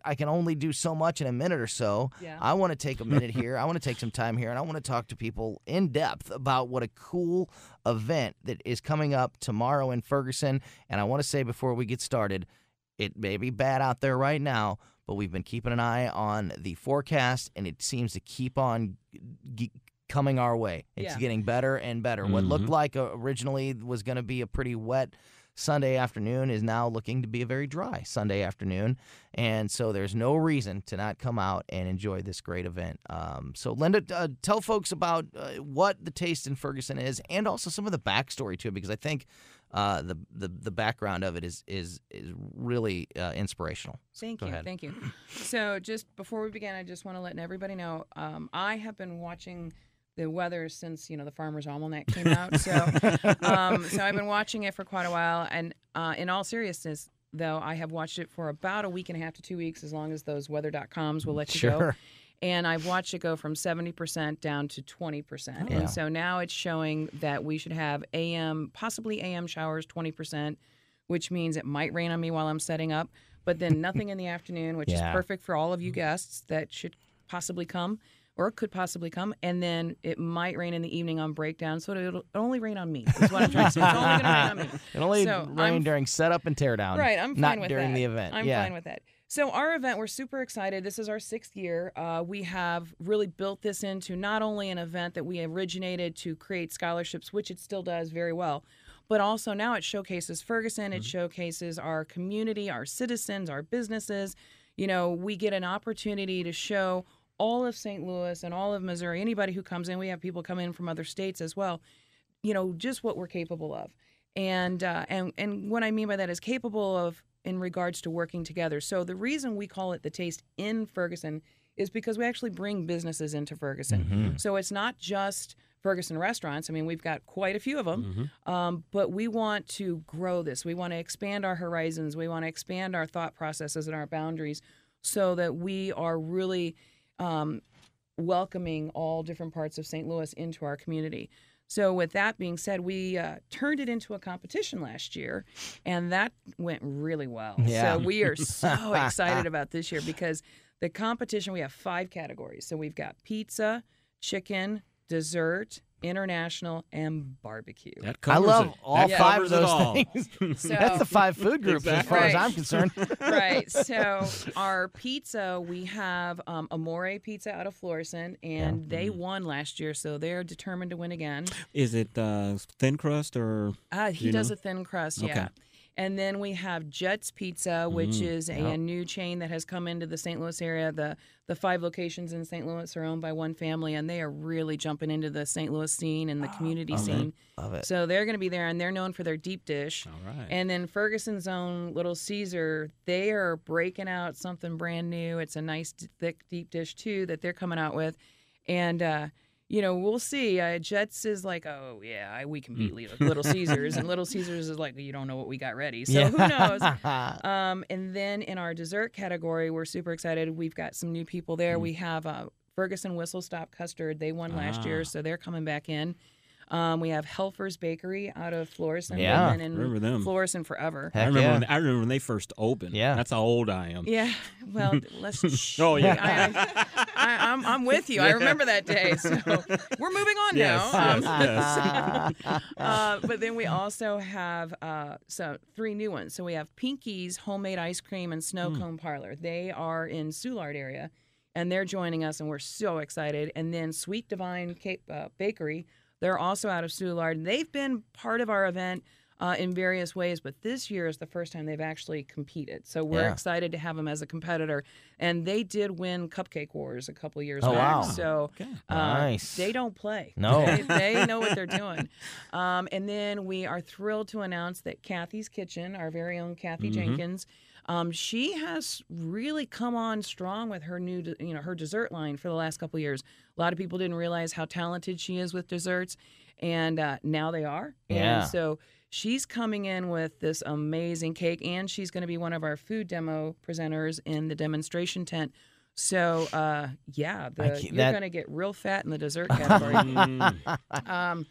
I can only do so much in a minute or so. Yeah. I want to take a minute here. I want to take some time here, and I want to talk to people in depth about what a cool event that is coming up tomorrow in Ferguson. And I want to say before we get started, it may be bad out there right now, but we've been keeping an eye on the forecast, and it seems to keep on g- coming our way. It's Yeah. getting better and better. What Mhm. looked like uh, originally was going to be a pretty wet Sunday afternoon is now looking to be a very dry Sunday afternoon. And so there's no reason to not come out and enjoy this great event. Um, so, Linda, uh, tell folks about uh, what the Taste in Ferguson is and also some of the backstory to it, because I think uh, the, the the background of it is is, is really uh, inspirational. So Thank go you, ahead. thank you. So just before we begin, I just want to let everybody know um, I have been watching the weather since you know the Farmer's Almanac came out. So, um, so I've been watching it for quite a while. And uh, in all seriousness, though, I have watched it for about a week and a half to two weeks, as long as those weather dot coms will let you go. Sure. And I've watched it go from seventy percent down to twenty percent. Oh, yeah. And so now it's showing that we should have A M, possibly A M showers, twenty percent, which means it might rain on me while I'm setting up, but then nothing in the afternoon, which Yeah. is perfect for all of you guests that should possibly come or could possibly come. And then it might rain in the evening on breakdown, so it'll only rain on me, is what I'm trying to say. It's only going to rain on me. It only So rain I'm- during setup and teardown. Right, I'm fine not with during that. the event. I'm yeah. fine with that. So our event, we're super excited. This is our sixth year. Uh, we have really built this into not only an event that we originated to create scholarships, which it still does very well, but also now it showcases Ferguson. It showcases our community, our citizens, our businesses. You know, we get an opportunity to show all of Saint Louis and all of Missouri, anybody who comes in. We have people come in from other states as well. You know, just what we're capable of. And uh, and and what I mean by that is capable of in regards to working together. So the reason we call it the Taste in Ferguson is because we actually bring businesses into Ferguson. Mm-hmm. So it's not just Ferguson restaurants. I mean, we've got quite a few of them, Mhm. um, but we want to grow this. We want to expand our horizons. We want to expand our thought processes and our boundaries so that we are really um, welcoming all different parts of Saint Louis into our community. So with that being said, we uh, turned it into a competition last year, and that went really well. Yeah. So we are so excited about this year because the competition, we have five categories. So we've got pizza, chicken, dessert, international, and barbecue. That I covers love it. all That five of covers it those all. things. So, That's the five food groups as far as Right. I'm concerned. right. So our pizza, we have um, Amore Pizza out of Florissant, and they won last year, so they're determined to win again. Is it uh, thin crust or? Uh, he You does know? a thin crust, Okay. yeah. And then we have Jets Pizza, which Mm, is a, yep. a new chain that has come into the Saint Louis area. The the five locations in Saint Louis are owned by one family, and they are really jumping into the Saint Louis scene and the community love it. scene. Love it. So they're going to be there, and they're known for their deep dish. All right. And then Ferguson's own Little Caesar, they are breaking out something brand new. It's a nice, d- thick, deep dish, too, that they're coming out with. And, uh, you know, we'll see. Uh, Jets is like, oh, yeah, I, we can beat Li- Little Caesars. And Little Caesars is like, you don't know what we got ready. So Yeah. who knows? Um, and then in our dessert category, we're super excited. We've got some new people there. We have uh, Ferguson Whistle Stop Custard. They won last Ah. year, so they're coming back in. Um, we have Helfer's Bakery out of Florissant. Yeah. They've been in Remember them. Florissant forever. Heck I remember. yeah. When, I remember when they first opened. Yeah. That's how old I am. Yeah, well, let's. shh. Oh, yeah. I, I, I'm, I'm with you. I remember that day. So we're moving on Yes, now. yes, Um, uh, but then we also have uh, so three new ones. So we have Pinky's Homemade Ice Cream and Snow Hmm. Cone Parlor. They are in Soulard area, and they're joining us, and we're so excited. And then Sweet Divine Cape, uh, Bakery. They're also out of Soulard. They've been part of our event uh, in various ways, but this year is the first time they've actually competed. So we're Yeah. excited to have them as a competitor. And they did win Cupcake Wars a couple years Oh, back. wow. So Okay. uh, Nice. they don't play. No. They, they know what they're doing. Um, and then we are thrilled to announce that Kathy's Kitchen, our very own Kathy Mhm. Jenkins, um, she has really come on strong with her new, de- you know, her dessert line for the last couple of years. A lot of people didn't realize how talented she is with desserts, and uh, now they are. Yeah. And so she's coming in with this amazing cake, and she's going to be one of our food demo presenters in the demonstration tent. So, uh, yeah, I the, can't- you're that- going to get real fat in the dessert category. Mm. um,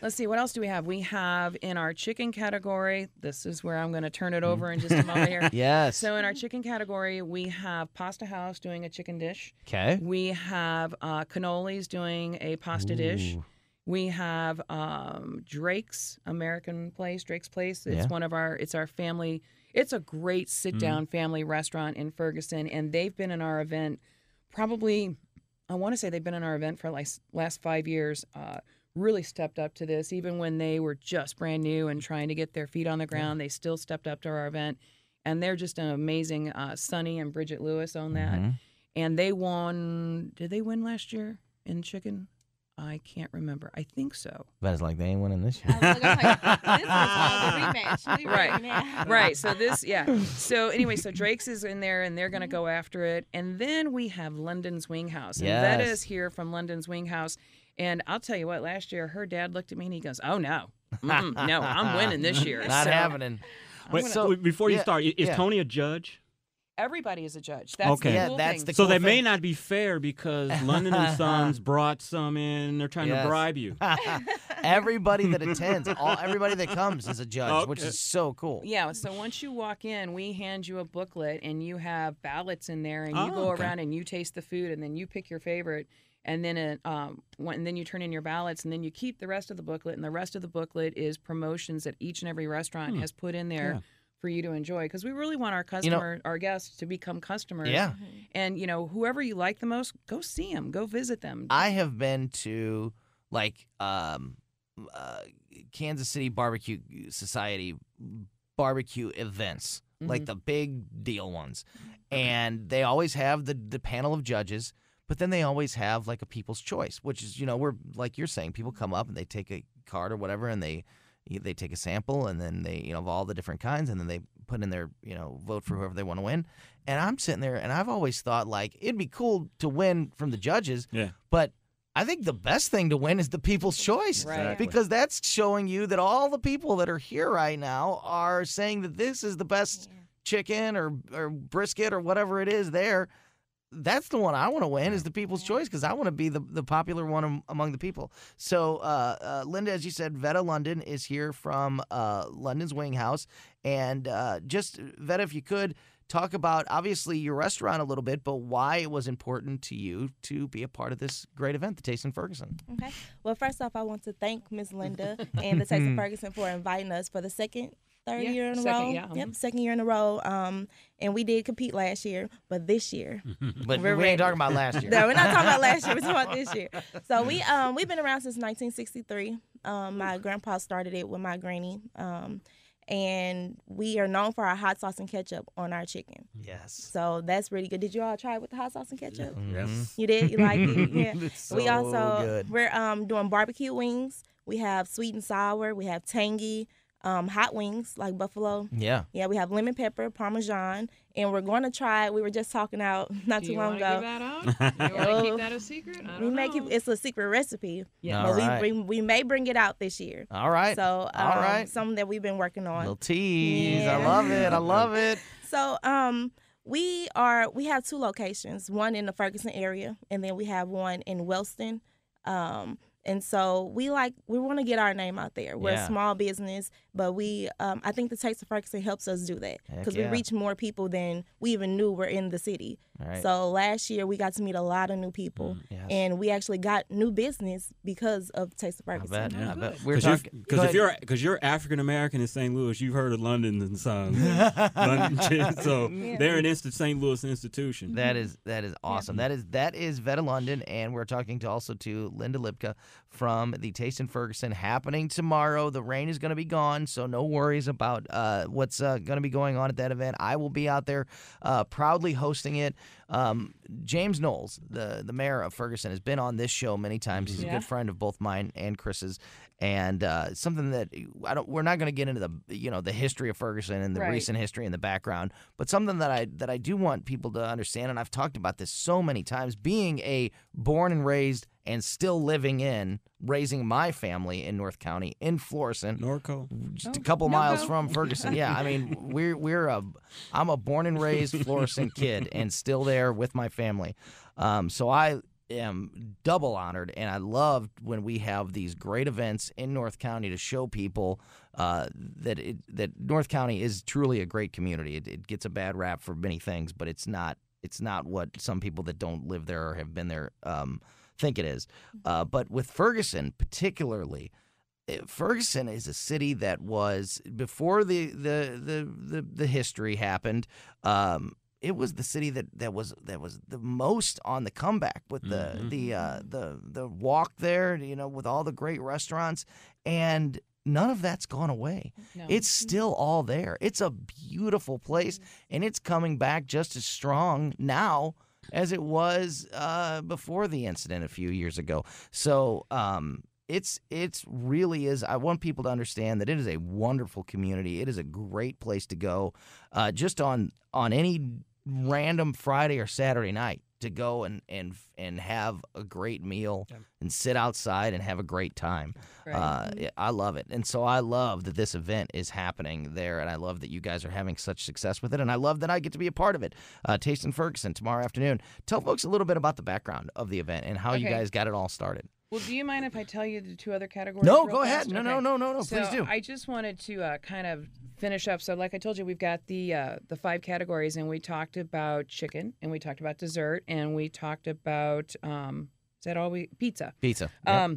Let's see, what else do we have? We have in our chicken category, this is where I'm going to turn it over in just a moment here. Yes. So in our chicken category, we have Pasta House doing a chicken dish. Okay. We have uh, Cannolis doing a pasta dish. Ooh. We have um, Drake's American Place, Drake's Place. It's Yeah. one of our, it's our family, it's a great sit-down family restaurant in Ferguson, and they've been in our event probably, I want to say they've been in our event for like last five years, uh, really stepped up to this. Even when they were just brand new and trying to get their feet on the ground, they still stepped up to our event. And they're just an amazing, uh, Sonny and Bridget Lewis own that. Mhm. And they won, did they win last year in chicken? I can't remember. I think so. But it's like they ain't winning this year. I was like, this is called the rematch. We Right. ready now. Right. So this, yeah. So anyway, so Drake's is in there, and they're going to go after it. And then we have London's Wing House. And Yes. Vetta is here from London's Wing House. And I'll tell you what, last year, her dad looked at me and he goes, oh, no. Mm-mm, no, I'm winning this year. Not So happening. I'm Wait, gonna- so- wait, before you yeah, start, i- is yeah. Tony a judge? everybody is a judge. That's Okay. the Yeah, cool that's thing. the So cool that may thing. not be fair because London and Sons brought some in. They're trying Yes. to bribe you. Everybody that attends, all everybody that comes is a judge, which Okay. is so cool. Yeah, so once you walk in, we hand you a booklet and you have ballots in there, and you Oh, go okay. around and you taste the food, and then you pick your favorite, and then it, um, when, and then you turn in your ballots, and then you keep the rest of the booklet, and the rest of the booklet is promotions that each and every restaurant Hmm. has put in there Yeah. for you to enjoy, because we really want our customer, our guests, to become customers. Yeah. And you know, whoever you like the most, go see them, go visit them. I have been to like um, uh, Kansas City Barbecue Society barbecue events, like the big deal ones, and they always have the the panel of judges. But then they always have like a people's choice, which is, you know, we're like you're saying, people come up and they take a card or whatever, and they they take a sample, and then they, you know, of all the different kinds, and then they put in their, you know, vote for whoever they want to win. And I'm sitting there, and I've always thought like it'd be cool to win from the judges, Yeah. but I think the best thing to win is the people's choice, Right. Exactly. because that's showing you that all the people that are here right now are saying that this is the best chicken or or brisket or whatever it is there. That's the one I want to win, is the people's choice, because I want to be the, the popular one am, among the people. So, uh, uh, Linda, as you said, Vetta London is here from uh, London's Wing House. And uh, just, Vetta, if you could, talk about, obviously, your restaurant a little bit, but why it was important to you to be a part of this great event, the Taste in Ferguson. Okay. Well, first off, I want to thank Miss Linda and the Taste of Ferguson for inviting us for the second, third Yeah, year in a second, row. yeah. Yep, second year in a row. Um, and we did compete last year, but this year, But We're we ready. ain't talking about last year. no, we're not talking about last year. We're talking about this year. So we um we've been around since nineteen sixty-three. Um, my grandpa started it with my granny. Um, and we are known for our hot sauce and ketchup on our chicken. Yes. So that's really good. Did you all try it with the hot sauce and ketchup? Yes. You did? You liked it? Yeah. It's we so also good. we're um doing barbecue wings. We have sweet and sour. We have tangy, um, hot wings like buffalo. Yeah. Yeah, we have lemon pepper, parmesan, and we're going to try. We were just talking out not Do too you long want to ago. give that out? You want to Oh. keep that a secret? I don't We may know. keep it's a secret recipe. Yeah. but All we right. bring, we may bring it out this year. All right. So um, All right. something that we've been working on. Little tease. I Yeah. love it. I love it. So um we are we have two locations, one in the Ferguson area and then we have one in Wellston. Um and so we like we want to get our name out there. We're Yeah. a small business, but we um I think the Taste of Ferguson helps us do that Heck because yeah. we reach more people than we even knew were in the city. All right. So last year we got to meet a lot of new people yes. and we actually got new business because of Taste of I Ferguson. bet. Oh, I bet. good. We're Because talking. go if ahead. you're because you're African American in Saint Louis, you've heard of London and Sons. London, so Yeah. they're an inst- Saint Louis institution. That is that is awesome. That is that is Vetta London, and we're talking to also to Linda Lipka from the Taste in Ferguson, happening tomorrow. The rain is going to be gone, so no worries about uh, what's uh, going to be going on at that event. I will be out there uh, proudly hosting it. Um, James Knowles, the the mayor of Ferguson, has been on this show many times. He's a Yeah. good friend of both mine and Chris's, and uh, something that I don't. We're not going to get into the you know the history of Ferguson and the Right. recent history in the background, but something that I that I do want people to understand, and I've talked about this so many times. Being a born and raised and still living in, raising my family in North County in Florissant, Norco. just a Oh, couple no miles go. from Ferguson. Yeah, I mean, we're we're a I'm a born and raised Florissant kid and still there with my family. Um, so I am double honored, and I love when we have these great events in North County to show people uh, that it, that North County is truly a great community. It, it gets a bad rap for many things, but it's not. It's not what some people that don't live there or have been there um, think it is. Uh, but with Ferguson, particularly. Ferguson is a city that was before the the the the, the history happened. Um, it was the city that, that was that was the most on the comeback with the mm-hmm. the uh, the the walk there. You know, with all the great restaurants, and none of that's gone away. No. It's still all there. It's a beautiful place, and it's coming back just as strong now as it was uh, before the incident a few years ago. So. Um, It's it's really is. I want people to understand that it is a wonderful community. It is a great place to go, uh, just on on any random Friday or Saturday night to go and and and have a great meal yeah. and sit outside and have a great time. Right. Uh, I love it, and so I love that this event is happening there, and I love that you guys are having such success with it, and I love that I get to be a part of it. Uh, Taste in Ferguson tomorrow afternoon. Tell folks a little bit about the background of the event and how okay. you guys got it all started. Well, do you mind if I tell you the two other categories? No, real go fast? ahead. No, okay. no, no, no, no. So Please do. I just wanted to uh, kind of finish up. So, like I told you, we've got the uh, the five categories, and we talked about chicken, and we talked about dessert, and we talked about um, is that all we pizza? Pizza. Yep. Um,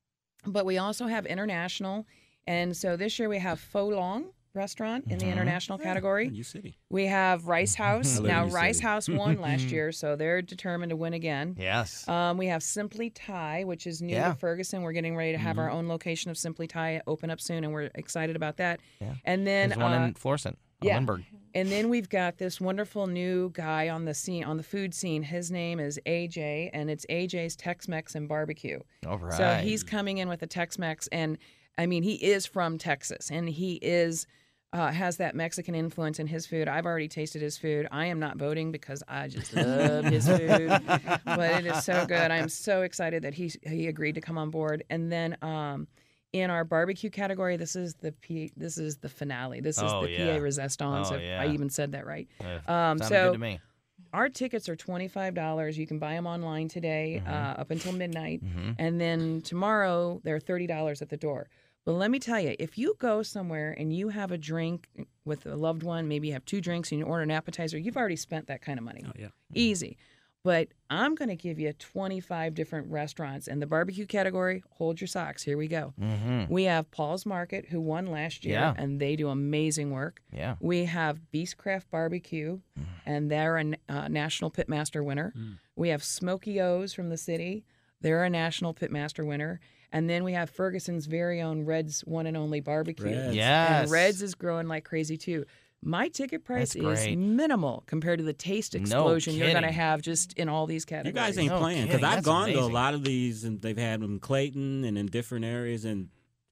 but we also have international, and so this year we have Fo Long restaurant in the mm-hmm. international category. New City. We have Rice House. Now, New Rice City. House won last year, so they're determined to win again. Yes. Um, we have Simply Thai, which is new Yeah. to Ferguson. We're getting ready to have mm-hmm. our own location of Simply Thai open up soon, and we're excited about that. Yeah. And then There's one uh, in Florissant, on yeah. Lindbergh. And then we've got this wonderful new guy on the scene, on the food scene. His name is A J, and it's A J's Tex-Mex and Barbecue. All right. So he's coming in with a Tex-Mex, and I mean, he is from Texas, and he is uh, has that Mexican influence in his food. I've already tasted his food. I am not voting because I just love his food, but it is so good. I'm so excited that he he agreed to come on board. And then um, in our barbecue category, this is the P, this is the finale. This is Oh, the yeah. P A Resistance. Oh, if yeah. I even said that right. Yeah, Um, sounded so good to me. our tickets are twenty-five dollars. You can buy them online today Mhm. uh, up until midnight. Mm-hmm. And then tomorrow, they're thirty dollars at the door. But let me tell you, if you go somewhere and you have a drink with a loved one, maybe you have two drinks and you order an appetizer, you've already spent that kind of money. Oh, yeah. Easy. But I'm going to give you twenty-five different restaurants. In the barbecue category, hold your socks. Here we go. Mm-hmm. We have Paul's Market, who won last year, Yeah. and they do amazing work. Yeah. We have Beastcraft Barbecue, and they're a uh, National Pitmaster winner. Mm. We have Smokey O's from the city. They're a National Pitmaster winner. And then we have Ferguson's very own Red's One and Only Barbecue. Reds. Yes. And Red's is growing like crazy, too. My ticket price That's is great. minimal compared to the taste No explosion you're going to kidding. have just in all these You categories. guys ain't No playing because kidding. I've That's gone to a amazing. lot of these and they've had them in Clayton and in different areas and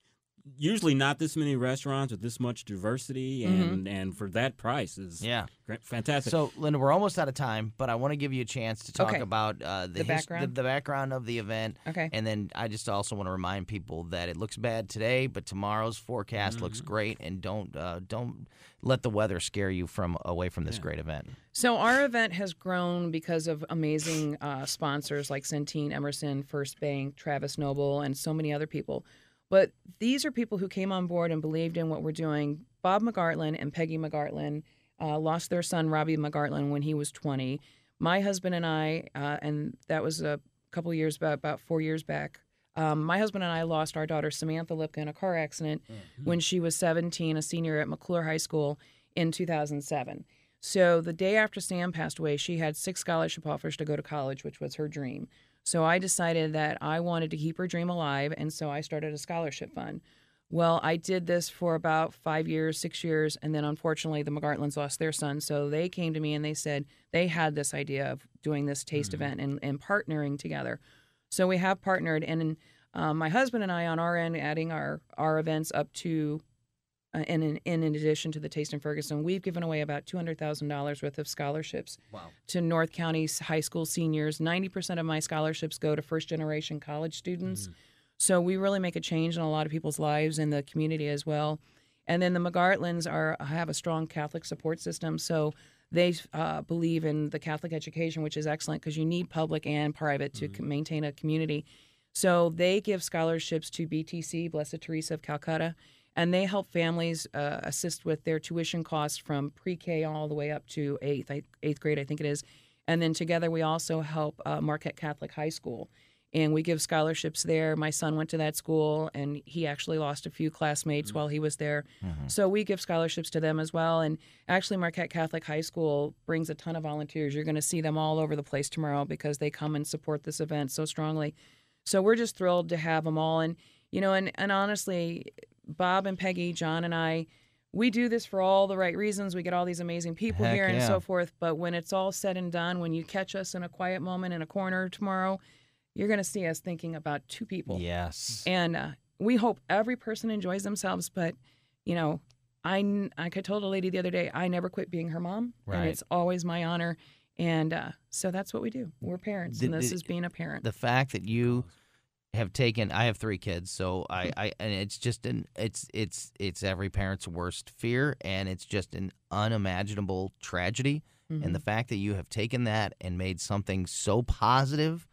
usually not this many restaurants with this much diversity and and for that price is Yeah. great, fantastic. So, Linda, we're almost out of time, but I want to give you a chance to talk Okay. about uh, the, The his- background? the, the background of the event. Okay. And then I just also want to remind people that it looks bad today, but tomorrow's forecast looks great, and don't uh, don't let the weather scare you from away from this Yeah. great event. So our event has grown because of amazing uh, sponsors like Centene, Emerson, First Bank, Travis Noble, and so many other people. But these are people who came on board and believed in what we're doing. Bob McGartland and Peggy McGartland uh, lost their son, Robbie McGartland, when he was twenty. My husband and I, uh, and that was a couple of years back, about four years back, um, my husband and I lost our daughter, Samantha Lipka, in a car accident Mm-hmm. when she was seventeen, a senior at McClure High School in two thousand seven. So the day after Sam passed away, she had six scholarship offers to go to college, which was her dream. So I decided that I wanted to keep her dream alive, and so I started a scholarship fund. Well, I did this for about five years, six years, and then unfortunately the McGartlands lost their son. So they came to me and they said they had this idea of doing this taste Mm-hmm. event and, and partnering together. So we have partnered, and um, my husband and I on our end, adding our, our events up to Uh, and in, in addition to the Taste in Ferguson, we've given away about two hundred thousand dollars worth of scholarships Wow. to North County high school seniors. ninety percent of my scholarships go to first-generation college students. So we really make a change in a lot of people's lives in the community as well. And then the McGartlands are have a strong Catholic support system, so they uh, believe in the Catholic education, which is excellent because you need public and private to mm-hmm. maintain a community. So they give scholarships to B T C, Blessed Teresa of Calcutta, and they help families uh, assist with their tuition costs from pre-K all the way up to eighth, eighth grade, I think it is. And then together we also help uh, Marquette Catholic High School. And we give scholarships there. My son went to that school, and he actually lost a few classmates mm-hmm. while he was there. Mm-hmm. So we give scholarships to them as well. And actually, Marquette Catholic High School brings a ton of volunteers. You're going to see them all over the place tomorrow because they come and support this event so strongly. So we're just thrilled to have them all. And, you know, and, and honestly, Bob and Peggy, John and I, we do this for all the right reasons. We get all these amazing people Heck here and yeah. so forth. But when it's all said and done, when you catch us in a quiet moment in a corner tomorrow, you're going to see us thinking about two people. Yes. And uh, we hope every person enjoys themselves. But, you know, I, like I told a lady the other day, I never quit being her mom. Right. And it's always my honor. And uh, so that's what we do. We're parents, The- and this the- is being a parent. The fact that you have taken, I have three kids, so I, I and it's just an, it's, it's, it's every parent's worst fear, and it's just an unimaginable tragedy. Mhm. And the fact that you have taken that and made something so positive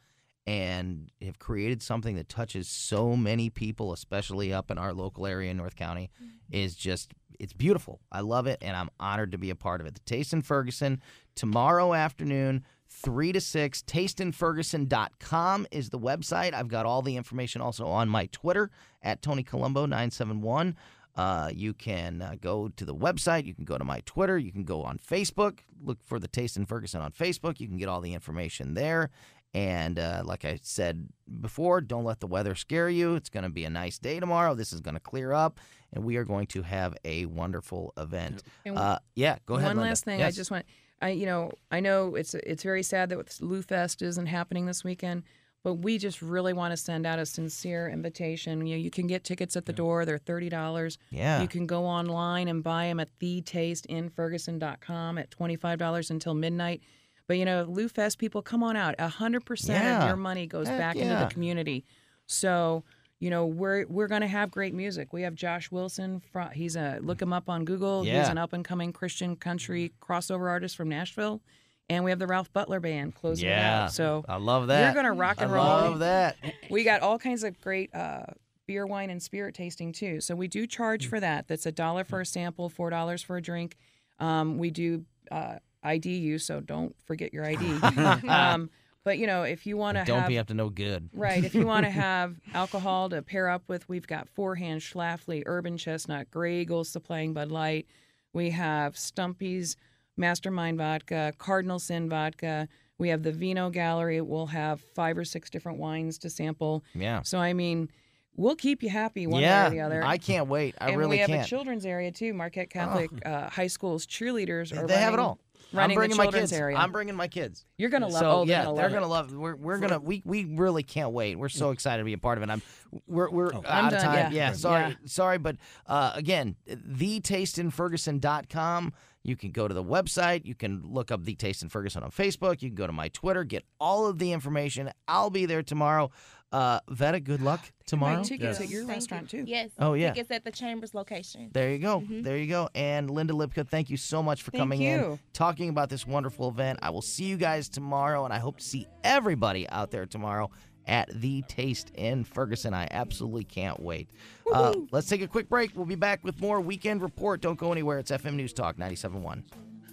and have created something that touches so many people, especially up in our local area in North County, is just, it's beautiful. I love it, and I'm honored to be a part of it. The Taste in Ferguson, tomorrow afternoon, three to six. taste in ferguson dot com is the website. I've got all the information also on my Twitter, at Tony Colombo nine seven one. Uh, you can uh, go to the website. You can go to my Twitter. You can go on Facebook. Look for the Taste in Ferguson on Facebook. You can get all the information there. And uh, like I said before, don't let the weather scare you. It's going to be a nice day tomorrow. This is going to clear up, and we are going to have a wonderful event. And Uh, yeah, go ahead, One Linda. last thing, Yes. I just want, I you know, I know it's it's very sad that Lou Fest isn't happening this weekend, but we just really want to send out a sincere invitation. You know, you can get tickets at the door; they're thirty dollars. Yeah. You can go online and buy them at the taste in ferguson dot com at twenty-five dollars until midnight. But, you know, Lou Fest people, come on out. one hundred percent Yeah. of your money goes Heck back into yeah. the community. So, you know, we're we're going to have great music. We have Josh Wilson. From, he's a, look him up on Google. He's Yeah. an up-and-coming Christian country crossover artist from Nashville. And we have the Ralph Butler Band closing it Yeah. out. So I love that. you're going to rock and I roll. love that. We got all kinds of great uh, beer, wine, and spirit tasting, too. So we do charge for that. That's a dollar for a sample, four dollars for a drink. Um, we do uh, I D you, so don't forget your I D. um, but, you know, if you want to Don't have... be up to no good. Right. If you want to have alcohol to pair up with, we've got Forehand, Schlafly, Urban Chestnut, Grey Eagle supplying Bud Light. We have Stumpy's Mastermind Vodka, Cardinal Sin Vodka. We have the Vino Gallery. We'll have five or six different wines to sample. Yeah. So, I mean, we'll keep you happy one yeah, way or the other. I can't wait. I and really we have can't. a children's area, too. Marquette Catholic uh, High School's cheerleaders are they have it running- all. I'm running the bringing my children's kids. ave. I'm bringing my kids. You're gonna love. So oh, they're yeah, gonna they're love gonna it. love. We're we're gonna we we really can't wait. We're so excited to be a part of it. I'm we're we're Oh. I'm out of done, time. yeah. Yeah, sorry, Yeah. sorry, but uh, again, the taste in ferguson dot com. You can go to the website. You can look up The Taste in Ferguson on Facebook. You can go to my Twitter. Get all of the information. I'll be there tomorrow. Uh, Veta, good luck tomorrow. Buy tickets Yes. at your Thank restaurant you. too. Yes. Oh, yeah. Tickets at the Chambers location. There you go. Mhm. There you go. And Linda Lipka, thank you so much for Thank coming in, you. talking about this wonderful event. I will see you guys tomorrow, and I hope to see everybody out there tomorrow at The Taste in Ferguson. I absolutely can't wait. Uh, let's take a quick break. We'll be back with more Weekend Report. Don't go anywhere. It's F M News Talk ninety-seven point one.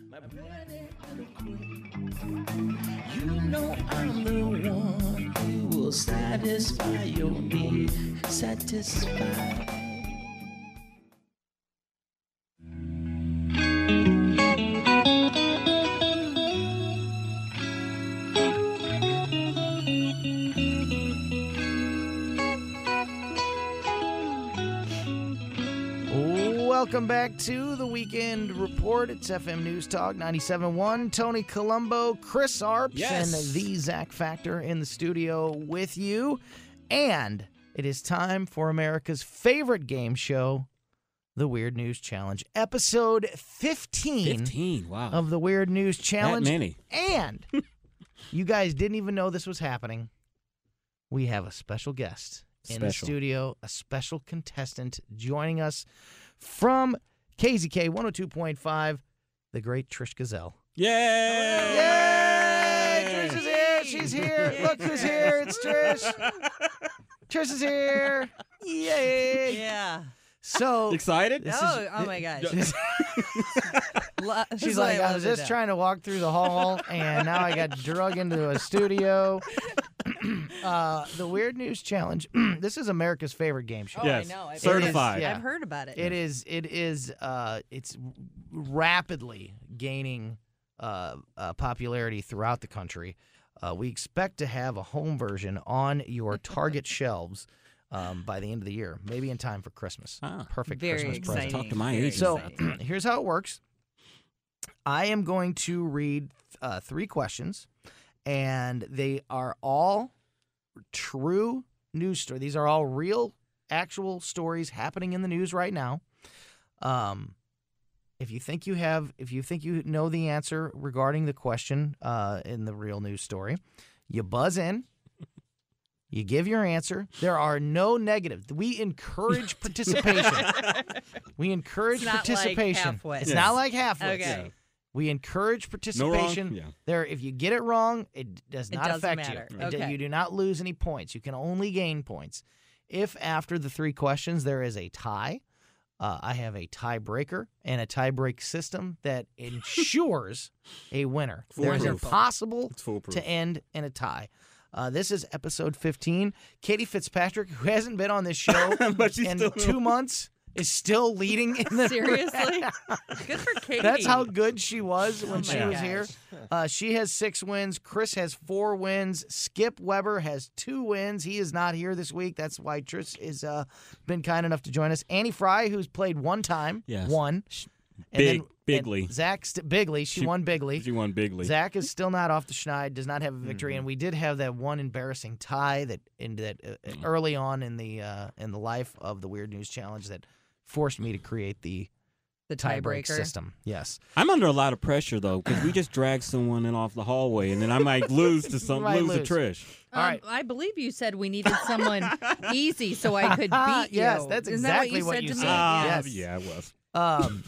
You know I'm the one who will satisfy your need. Satisfy. Welcome back to the Weekend Report. It's F M News Talk ninety-seven point one. Tony Colombo, Chris Arps, Yes. and the Zach Factor in the studio with you. And it is time for America's favorite game show, the Weird News Challenge. Episode fifteen, Fifteen. Wow. of the Weird News Challenge. That many. And you guys didn't even know this was happening. We have a special guest in the Special. studio, a special contestant joining us from K Z K one oh two point five, the great Trish Gazelle. Yay! Yay! Trish is here. She's here. Look who's here. It's Trish. Trish is here. Yay! Yeah. So Excited? This oh, is- oh my gosh. she's like, I was just trying to walk through the hall, and now I got drug into a studio. uh, the Weird News Challenge. This is America's favorite game show. Oh, Yes. I know. I've Certified. yeah. I've heard about it. It is. It is. Uh, it's rapidly gaining uh, uh, popularity throughout the country. Uh, we expect to have a home version on your Target shelves um, by the end of the year, maybe in time for Christmas. Ah. Perfect Very Christmas present. exciting. Talk to my Very agent. So exciting. here's how it works. I am going to read uh, three questions, and they are all true news stories. These are all real, actual stories happening in the news right now. Um, if you think you have, if you think you know the answer regarding the question uh, in the real news story, you buzz in. You give your answer. There are no negatives. We encourage participation. We encourage It's not like participation. half-wits. It's Yes. not like half-wits. Okay. We encourage participation. Yeah. There, if you get it wrong, it does It not doesn't affect matter. you. It- Okay. You do not lose any points. You can only gain points. If after the three questions there is a tie, uh, I have a tiebreaker and a tiebreak system that ensures a winner. There is Foolproof. impossible It's foolproof. to end in a tie. Uh, this is episode fifteen. Katie Fitzpatrick, who hasn't been on this show But she's in still- two months, is still leading in the Seriously? Good for Katie. That's how good she was when Oh she my was gosh. here. Uh, she has six wins. Chris has four wins. Skip Weber has two wins. He is not here this week. That's why Trish has uh, been kind enough to join us. Annie Fry, who's played one time, Yes. won. And Big- then, bigly. and Zach St- Bigly. She, won bigly. She won bigly. Zach is still not off the schneid, does not have a victory, Mm-hmm. and we did have that one embarrassing tie that in that uh, Mm. early on in the uh, in the life of the Weird News Challenge that forced me to create the the tiebreak tiebreaker system. Yes. I'm under a lot of pressure though, because we just dragged someone in off the hallway, and then I might lose to some might lose, lose. to Trish. All right. Um, I believe you said we needed someone easy so I could beat you. Yes, that's Isn't that exactly what what you you said to said. me? Ah, Yes. yeah, it was. Um,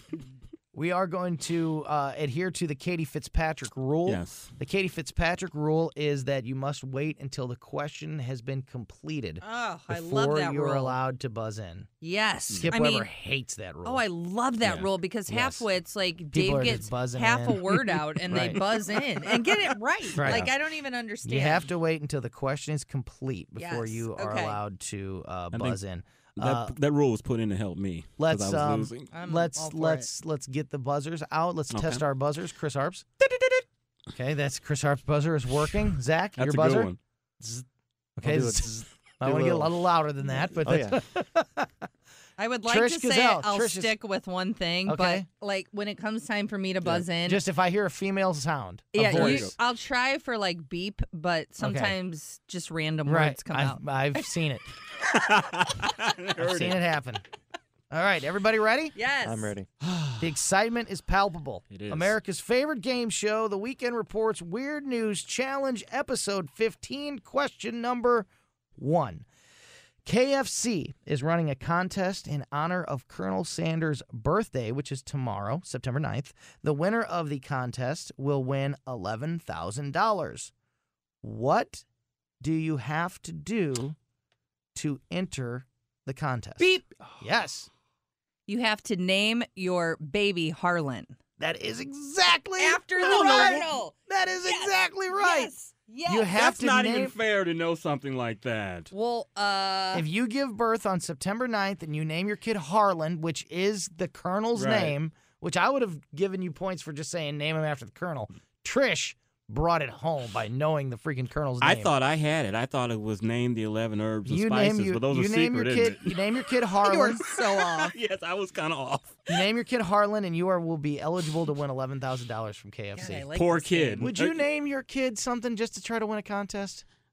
we are going to uh, adhere to the Katie Fitzpatrick rule. Yes. The Katie Fitzpatrick rule is that you must wait until the question has been completed Oh, I before love that you're rule. allowed to buzz in. Yes. Skip I Weber mean, hates that rule. oh, I love that Yeah. rule because Yes. half-wits, like, People Dave are just gets buzzing half in. a word out and Right. they buzz in and get it right. Right. Like, I don't even understand. You have to wait until the question is complete before Yes, you are okay. allowed to uh, I think buzz in. That, Uh, that rule was put in to help me. 'cause let's I was um, losing. I'm let's all for let's let's get the buzzers out. Let's Okay. test our buzzers. Chris Harps. Okay, that's Chris Harps' buzzer is working. Zach, That's your a buzzer. good one. Okay, I'll do it. zzz. I Do want a to get a little- little louder than that, but Oh, that's- yeah. I would like Trish to say Gazelle. I'll Trish is- stick with one thing, Okay. but, like, when it comes time for me to buzz in, just if I hear a female sound, a yeah, voice. you, I'll try for, like, beep, but sometimes just random right. words come I've, out. I've seen it. I've seen it happen. All right, everybody ready? Yes. I'm ready. The excitement is palpable. It is. America's favorite game show, The Weekend Report's Weird News Challenge, episode fifteen, question number one. K F C is running a contest in honor of Colonel Sanders' birthday, which is tomorrow, September ninth. The winner of the contest will win eleven thousand dollars. What do you have to do to enter the contest? Beep. Yes. You have to name your baby Harlan. That is exactly After the right. Colonel. That is Yes. exactly right. Yes. Yes. You have That's to not name, even fair to know something like that. Well, uh, if you give birth on September ninth and you name your kid Harlan, which is the Colonel's Right. name, which I would have given you points for just saying name him after the Colonel. Trish brought it home by knowing the freaking Colonel's name. I thought I had it. I thought it was named the eleven herbs and you spices, name you, but those you are name secret, your isn't kid. it? You name your kid you are Harlan. so off. Yes, I was kind of off. You name your kid Harlan, and you are will be eligible to win eleven thousand dollars from K F C. God, I like Poor this kid. game. Would you Uh, name your kid something just to try to win a contest?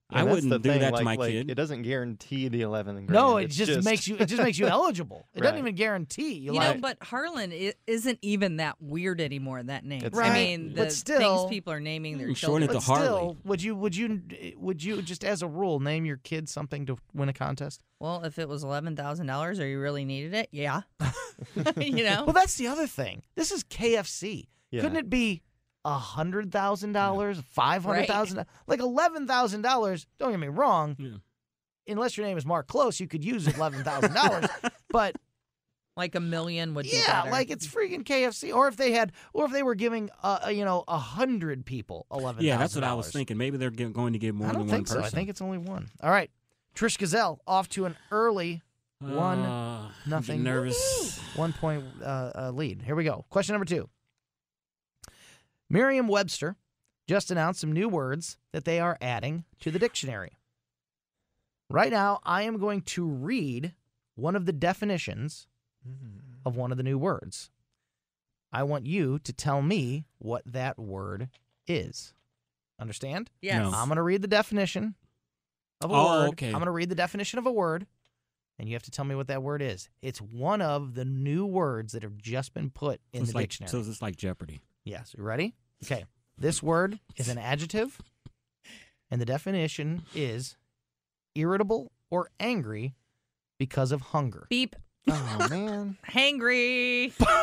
I And that's wouldn't the do thing, that like, to my like, kid. It doesn't guarantee the eleventh grade. No, it It's just, makes you. It just makes you eligible. It doesn't Right. even guarantee you. You like, know, but Harlan i- isn't even that weird anymore. That name. It's Right. I mean, the But still- things people are naming their Mm, shorten children. it but to Harley. still, would you? Would you? Would you just, as a rule, name your kid something to win a contest? Well, if it was eleven thousand dollars, or you really needed it, yeah. you know. Well, that's the other thing. This is K F C. Yeah. Couldn't it be a hundred thousand dollars, five hundred thousand, like eleven thousand dollars? Don't get me wrong. Yeah. Unless your name is Mark Close, you could use eleven thousand dollars. But Like a million would be yeah, better. like it's freaking K F C. Or if they had, or if they were giving, uh, you know, a hundred people eleven. Yeah, that's what I was thinking. Maybe they're gi- going to give more I don't than think one person. so. I think it's only one. All right, Trish Gazelle off to an early one Uh, I'm getting nothing nervous. one point uh, uh, lead. Here we go. Question number two. Merriam-Webster just announced some new words that they are adding to the dictionary. Right now, I am going to read one of the definitions of one of the new words. I want you to tell me what that word is. Understand? yes. No. I'm going to read the definition of a Oh, word. okay. I'm going to read the definition of a word, and you have to tell me what that word is. It's one of the new words that have just been put in So it's the like, dictionary. So it's like Jeopardy. Yes. You ready? Okay. This word is an adjective, and the definition is irritable or angry because of hunger. Beep. Oh man. Hangry. Boom!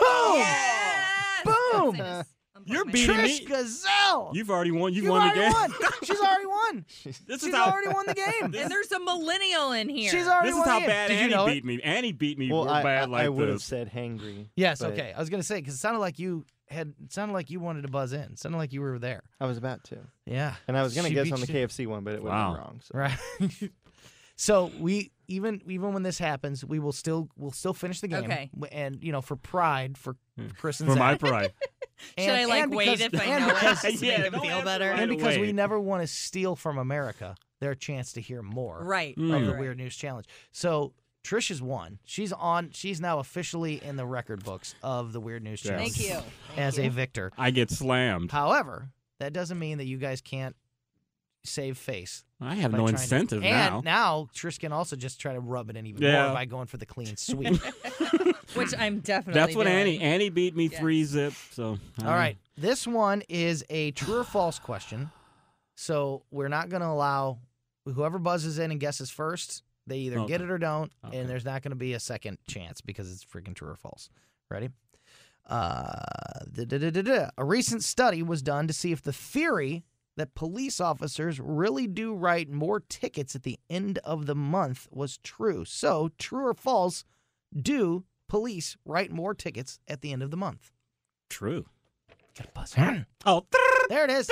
Yes! Boom! I'm You're putting beating my- Trish me. Gazelle! You've already won. You've You won the already game. won. She's already won. This She's is how. already won the game. And there's a millennial in here. She's already This is won how the game. bad Did you Annie know beat it? me. Annie beat me Well, real I, bad I, like I would have this. said hangry. Yes, but okay. I was gonna say because it sounded like you had. It sounded like you wanted to buzz in. It sounded like you were there. I was about to, Yeah. and I was gonna She guess beat on the you. K F C one, but it would Wow. have been wrong. So. Right. So we even even when this happens, we will still we'll still finish the game. Okay. W- And you know, for pride, for Chris and For my Zach. pride. And, Should I like and wait because, if I and know it because, just to Yeah, make them don't feel answer better? right and because we away. never want to steal from America their chance to hear more Right. Mm. of right, the right. Weird News Challenge. So Trish has won. She's on. She's now officially in the record books of the Weird News Yes. Challenge. Thank you. As a victor. I get slammed. However, that doesn't mean that you guys can't save face. I have by no trying to- incentive now. And now Trish can also just try to rub it in even Yeah. more by going for the clean sweep. Which I'm definitely. That's what doing. Annie Annie beat me Yes. three zip. So uh, All right. This one is a true or false question. So we're not going to allow whoever buzzes in and guesses first, they either get Okay. it or don't, Okay. and there's not going to be a second chance because it's freaking true or false. Ready? Uh, da-da-da-da-da. A recent study was done to see if the theory that police officers really do write more tickets at the end of the month was true. So, true or false, do police write more tickets at the end of the month? True. Got a buzz in. Oh, There it is.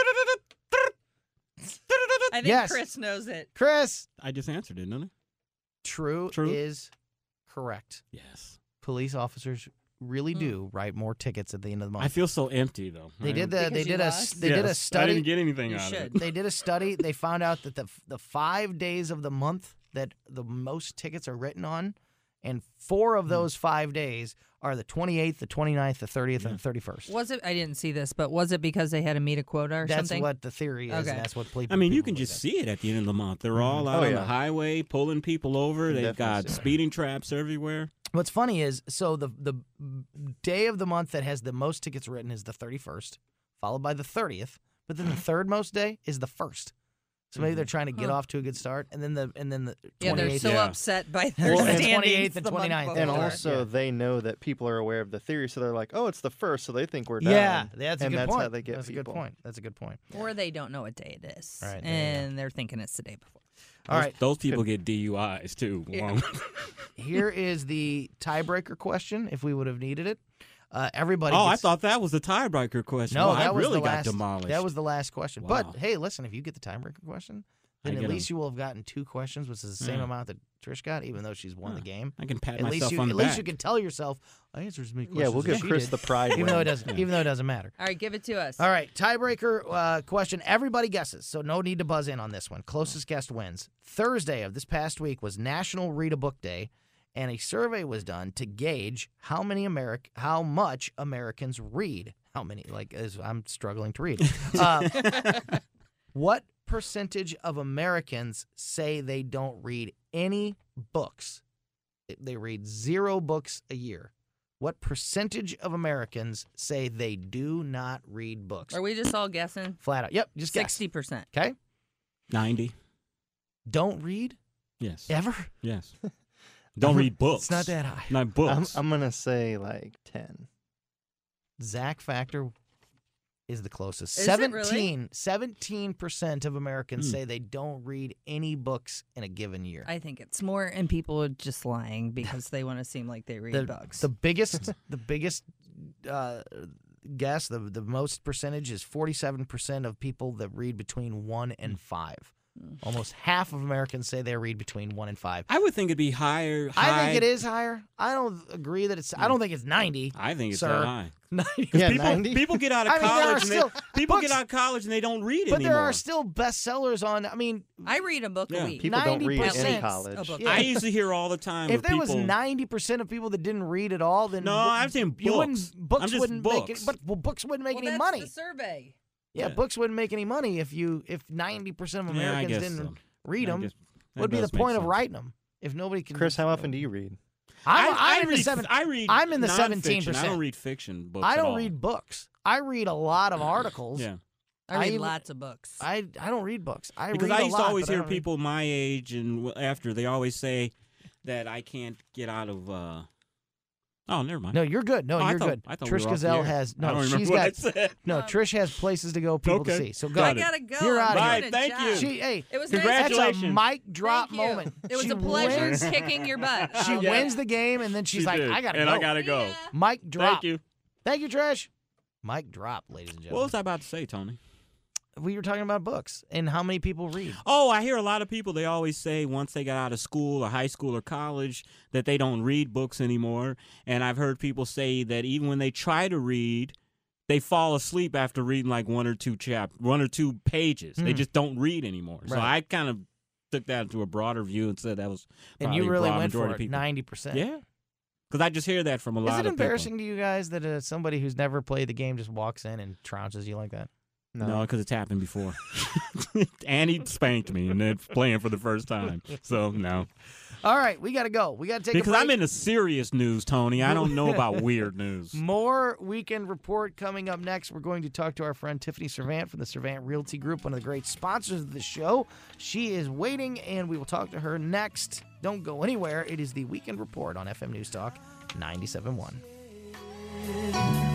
I think Yes. Chris knows it. Chris, I just answered it, didn't I? true, True. is correct. Yes. Police officers really do write more tickets at the end of the month. I feel so empty though. they I- did the Because they you did a lost? they did a Yes, I study. didn't get anything You out should. of it. They did a study. They found out that the the five days of the month that the most tickets are written on, and four Hmm. of those five days are the twenty-eighth, the twenty-ninth, the thirtieth, and Yeah. the thirty-first. Was it? I didn't see this, but was it because they had to meet a quota or That's something? what the theory is, Okay. and that's what people. I mean, you people can just believe see it at the end of the month. They're all out Oh, on yeah. the highway pulling people over. You They've definitely got see it. speeding traps everywhere. it. What's funny is, so the the day of the month that has the most tickets written is the thirty-first, followed by the thirtieth, but then the third most day is the first. So maybe they're trying to get Huh. off to a good start, and then the and then the yeah, they're twenty-eighth. so Yeah. upset by their Well, and standings twenty-eighth and the month twenty-ninth. before. And Before. also, Yeah. they know that people are aware of the theory, so they're like, "Oh, it's the first," so they think we're done. Yeah, that's a and good that's point. how they get that's a people. good point. That's a good point. Or they don't know what day it is, Right, there you go. and they're thinking it's the day before. All Those, right, those people get D U Is too. Along- here is the tiebreaker question. If we would have needed it, uh, everybody. oh, I gets- thought that was the tiebreaker question. no, Well, that I was really the got last. demolished. That was the last question. Wow. But hey, listen, if you get the tiebreaker question, then I at get least you will have gotten two questions, which is the same Yeah. amount that Trish got, even though she's won Huh. the game. I can pat At least myself you, on at the least back. you can tell yourself, I answered as many questions. Yeah, we'll as give she Chris did," the pride. even though it win. doesn't. Even though it doesn't matter. All right, give it to us. All right, tiebreaker uh, question. Everybody guesses, so no need to buzz in on this one. Closest guest wins. Thursday of this past week was National Read a Book Day, and a survey was done to gauge how many Americ- how much Americans read. How many? Like, as I'm struggling to read. Uh, what percentage of Americans say they don't read any books? They read zero books a year. What percentage of Americans say they do not read books? Are we just all guessing? Flat out. Yep, just guess. sixty percent. Okay. ninety. Don't read? Yes. Ever? Yes. Don't read books. It's not that high. Not I'm, books. I'm gonna say like ten. Zach Factor is the closest. Is it really? seventeen, seventeen percent of Americans Hmm. say they don't read any books in a given year. I think it's more, and people are just lying because they want to seem like they read the, books. the biggest, the biggest uh, guess, the the most percentage is forty-seven percent of people that read between one and five. Almost half of Americans say they read between one and five. I would think it'd be higher. I high. think it is higher. I don't agree that it's. I don't think it's ninety. I think it's sir. that high. ninety. Yeah, people, ninety? people get out of I mean, there are college. and still they, people books- get out of college and they don't read But anymore. there are still bestsellers on. I mean, I read a book Yeah. a week. People don't read ninety in percent college. of books. Yeah. I used to hear all the time. if of there was people, ninety percent of people that didn't read at all, then No, bo- I'm saying you wouldn't- books. books I'm just wouldn't make books. it. But well, books wouldn't make well, any that's money. the survey. yeah, Yeah. books wouldn't make any money if you if ninety percent of Yeah, I Americans guess didn't so. read I them. guess that Would be the does make point of sense. writing them if nobody can. Chris, how often do you read? I'm, I, I'm I in read, the seven. I read. I'm in the nonfiction. seventeen I percent. don't read fiction books. I at don't all. read books. I read a lot of articles. Yeah, I read I- lots of books. I I don't read books. I because read I a used lot, to always but I hear don't read- people my age and w- after they always say that I can't get out of. uh Oh, never mind. No, you're good. No, Oh, I you're thought- good. I thought we Trish were off the Gazelle air. has I no. don't remember She's what got I said. no. Um, Trish has places to go, people Okay. to see. So go. Got I it. gotta go. You're I'm outta here. doing Bye, a thank job. you. She hey. It was Congratulations. That's a mic drop Thank you. moment. It was She a pleasure Wins, kicking your butt. she Um, wins the game, and then she's She like, did. "I gotta and go." I gotta go. Yeah. Mic drop. Thank you. Thank you, Trish. Mic drop, ladies and What gentlemen. was I about to say, Tony? We were talking about books and how many people read. Oh, I hear a lot of people, they always say once they got out of school or high school or college that they don't read books anymore. And I've heard people say that even when they try to read, they fall asleep after reading like one or two chap, one or two pages. They Hmm. just don't read anymore. So Right. I kind of took that into a broader view and said that was And probably you a really broad went majority for of it, people. ninety percent. Yeah. Because I just hear that from a lot Is it of embarrassing to you guys that uh, somebody who's never played the game just walks in and trounces you like that? people. No, because it's happened before. Annie spanked me and then playing for the first time. So, no. All right, we got to go. We got to take Because a break. I'm into serious news, Tony. I don't know about weird news. More Weekend Report coming up next. We're going to talk to our friend Tiffany Servant from the Servant Realty Group, one of the great sponsors of the show. She is waiting, and we will talk to her next. Don't go anywhere. It is the Weekend Report on F M News Talk ninety-seven point one.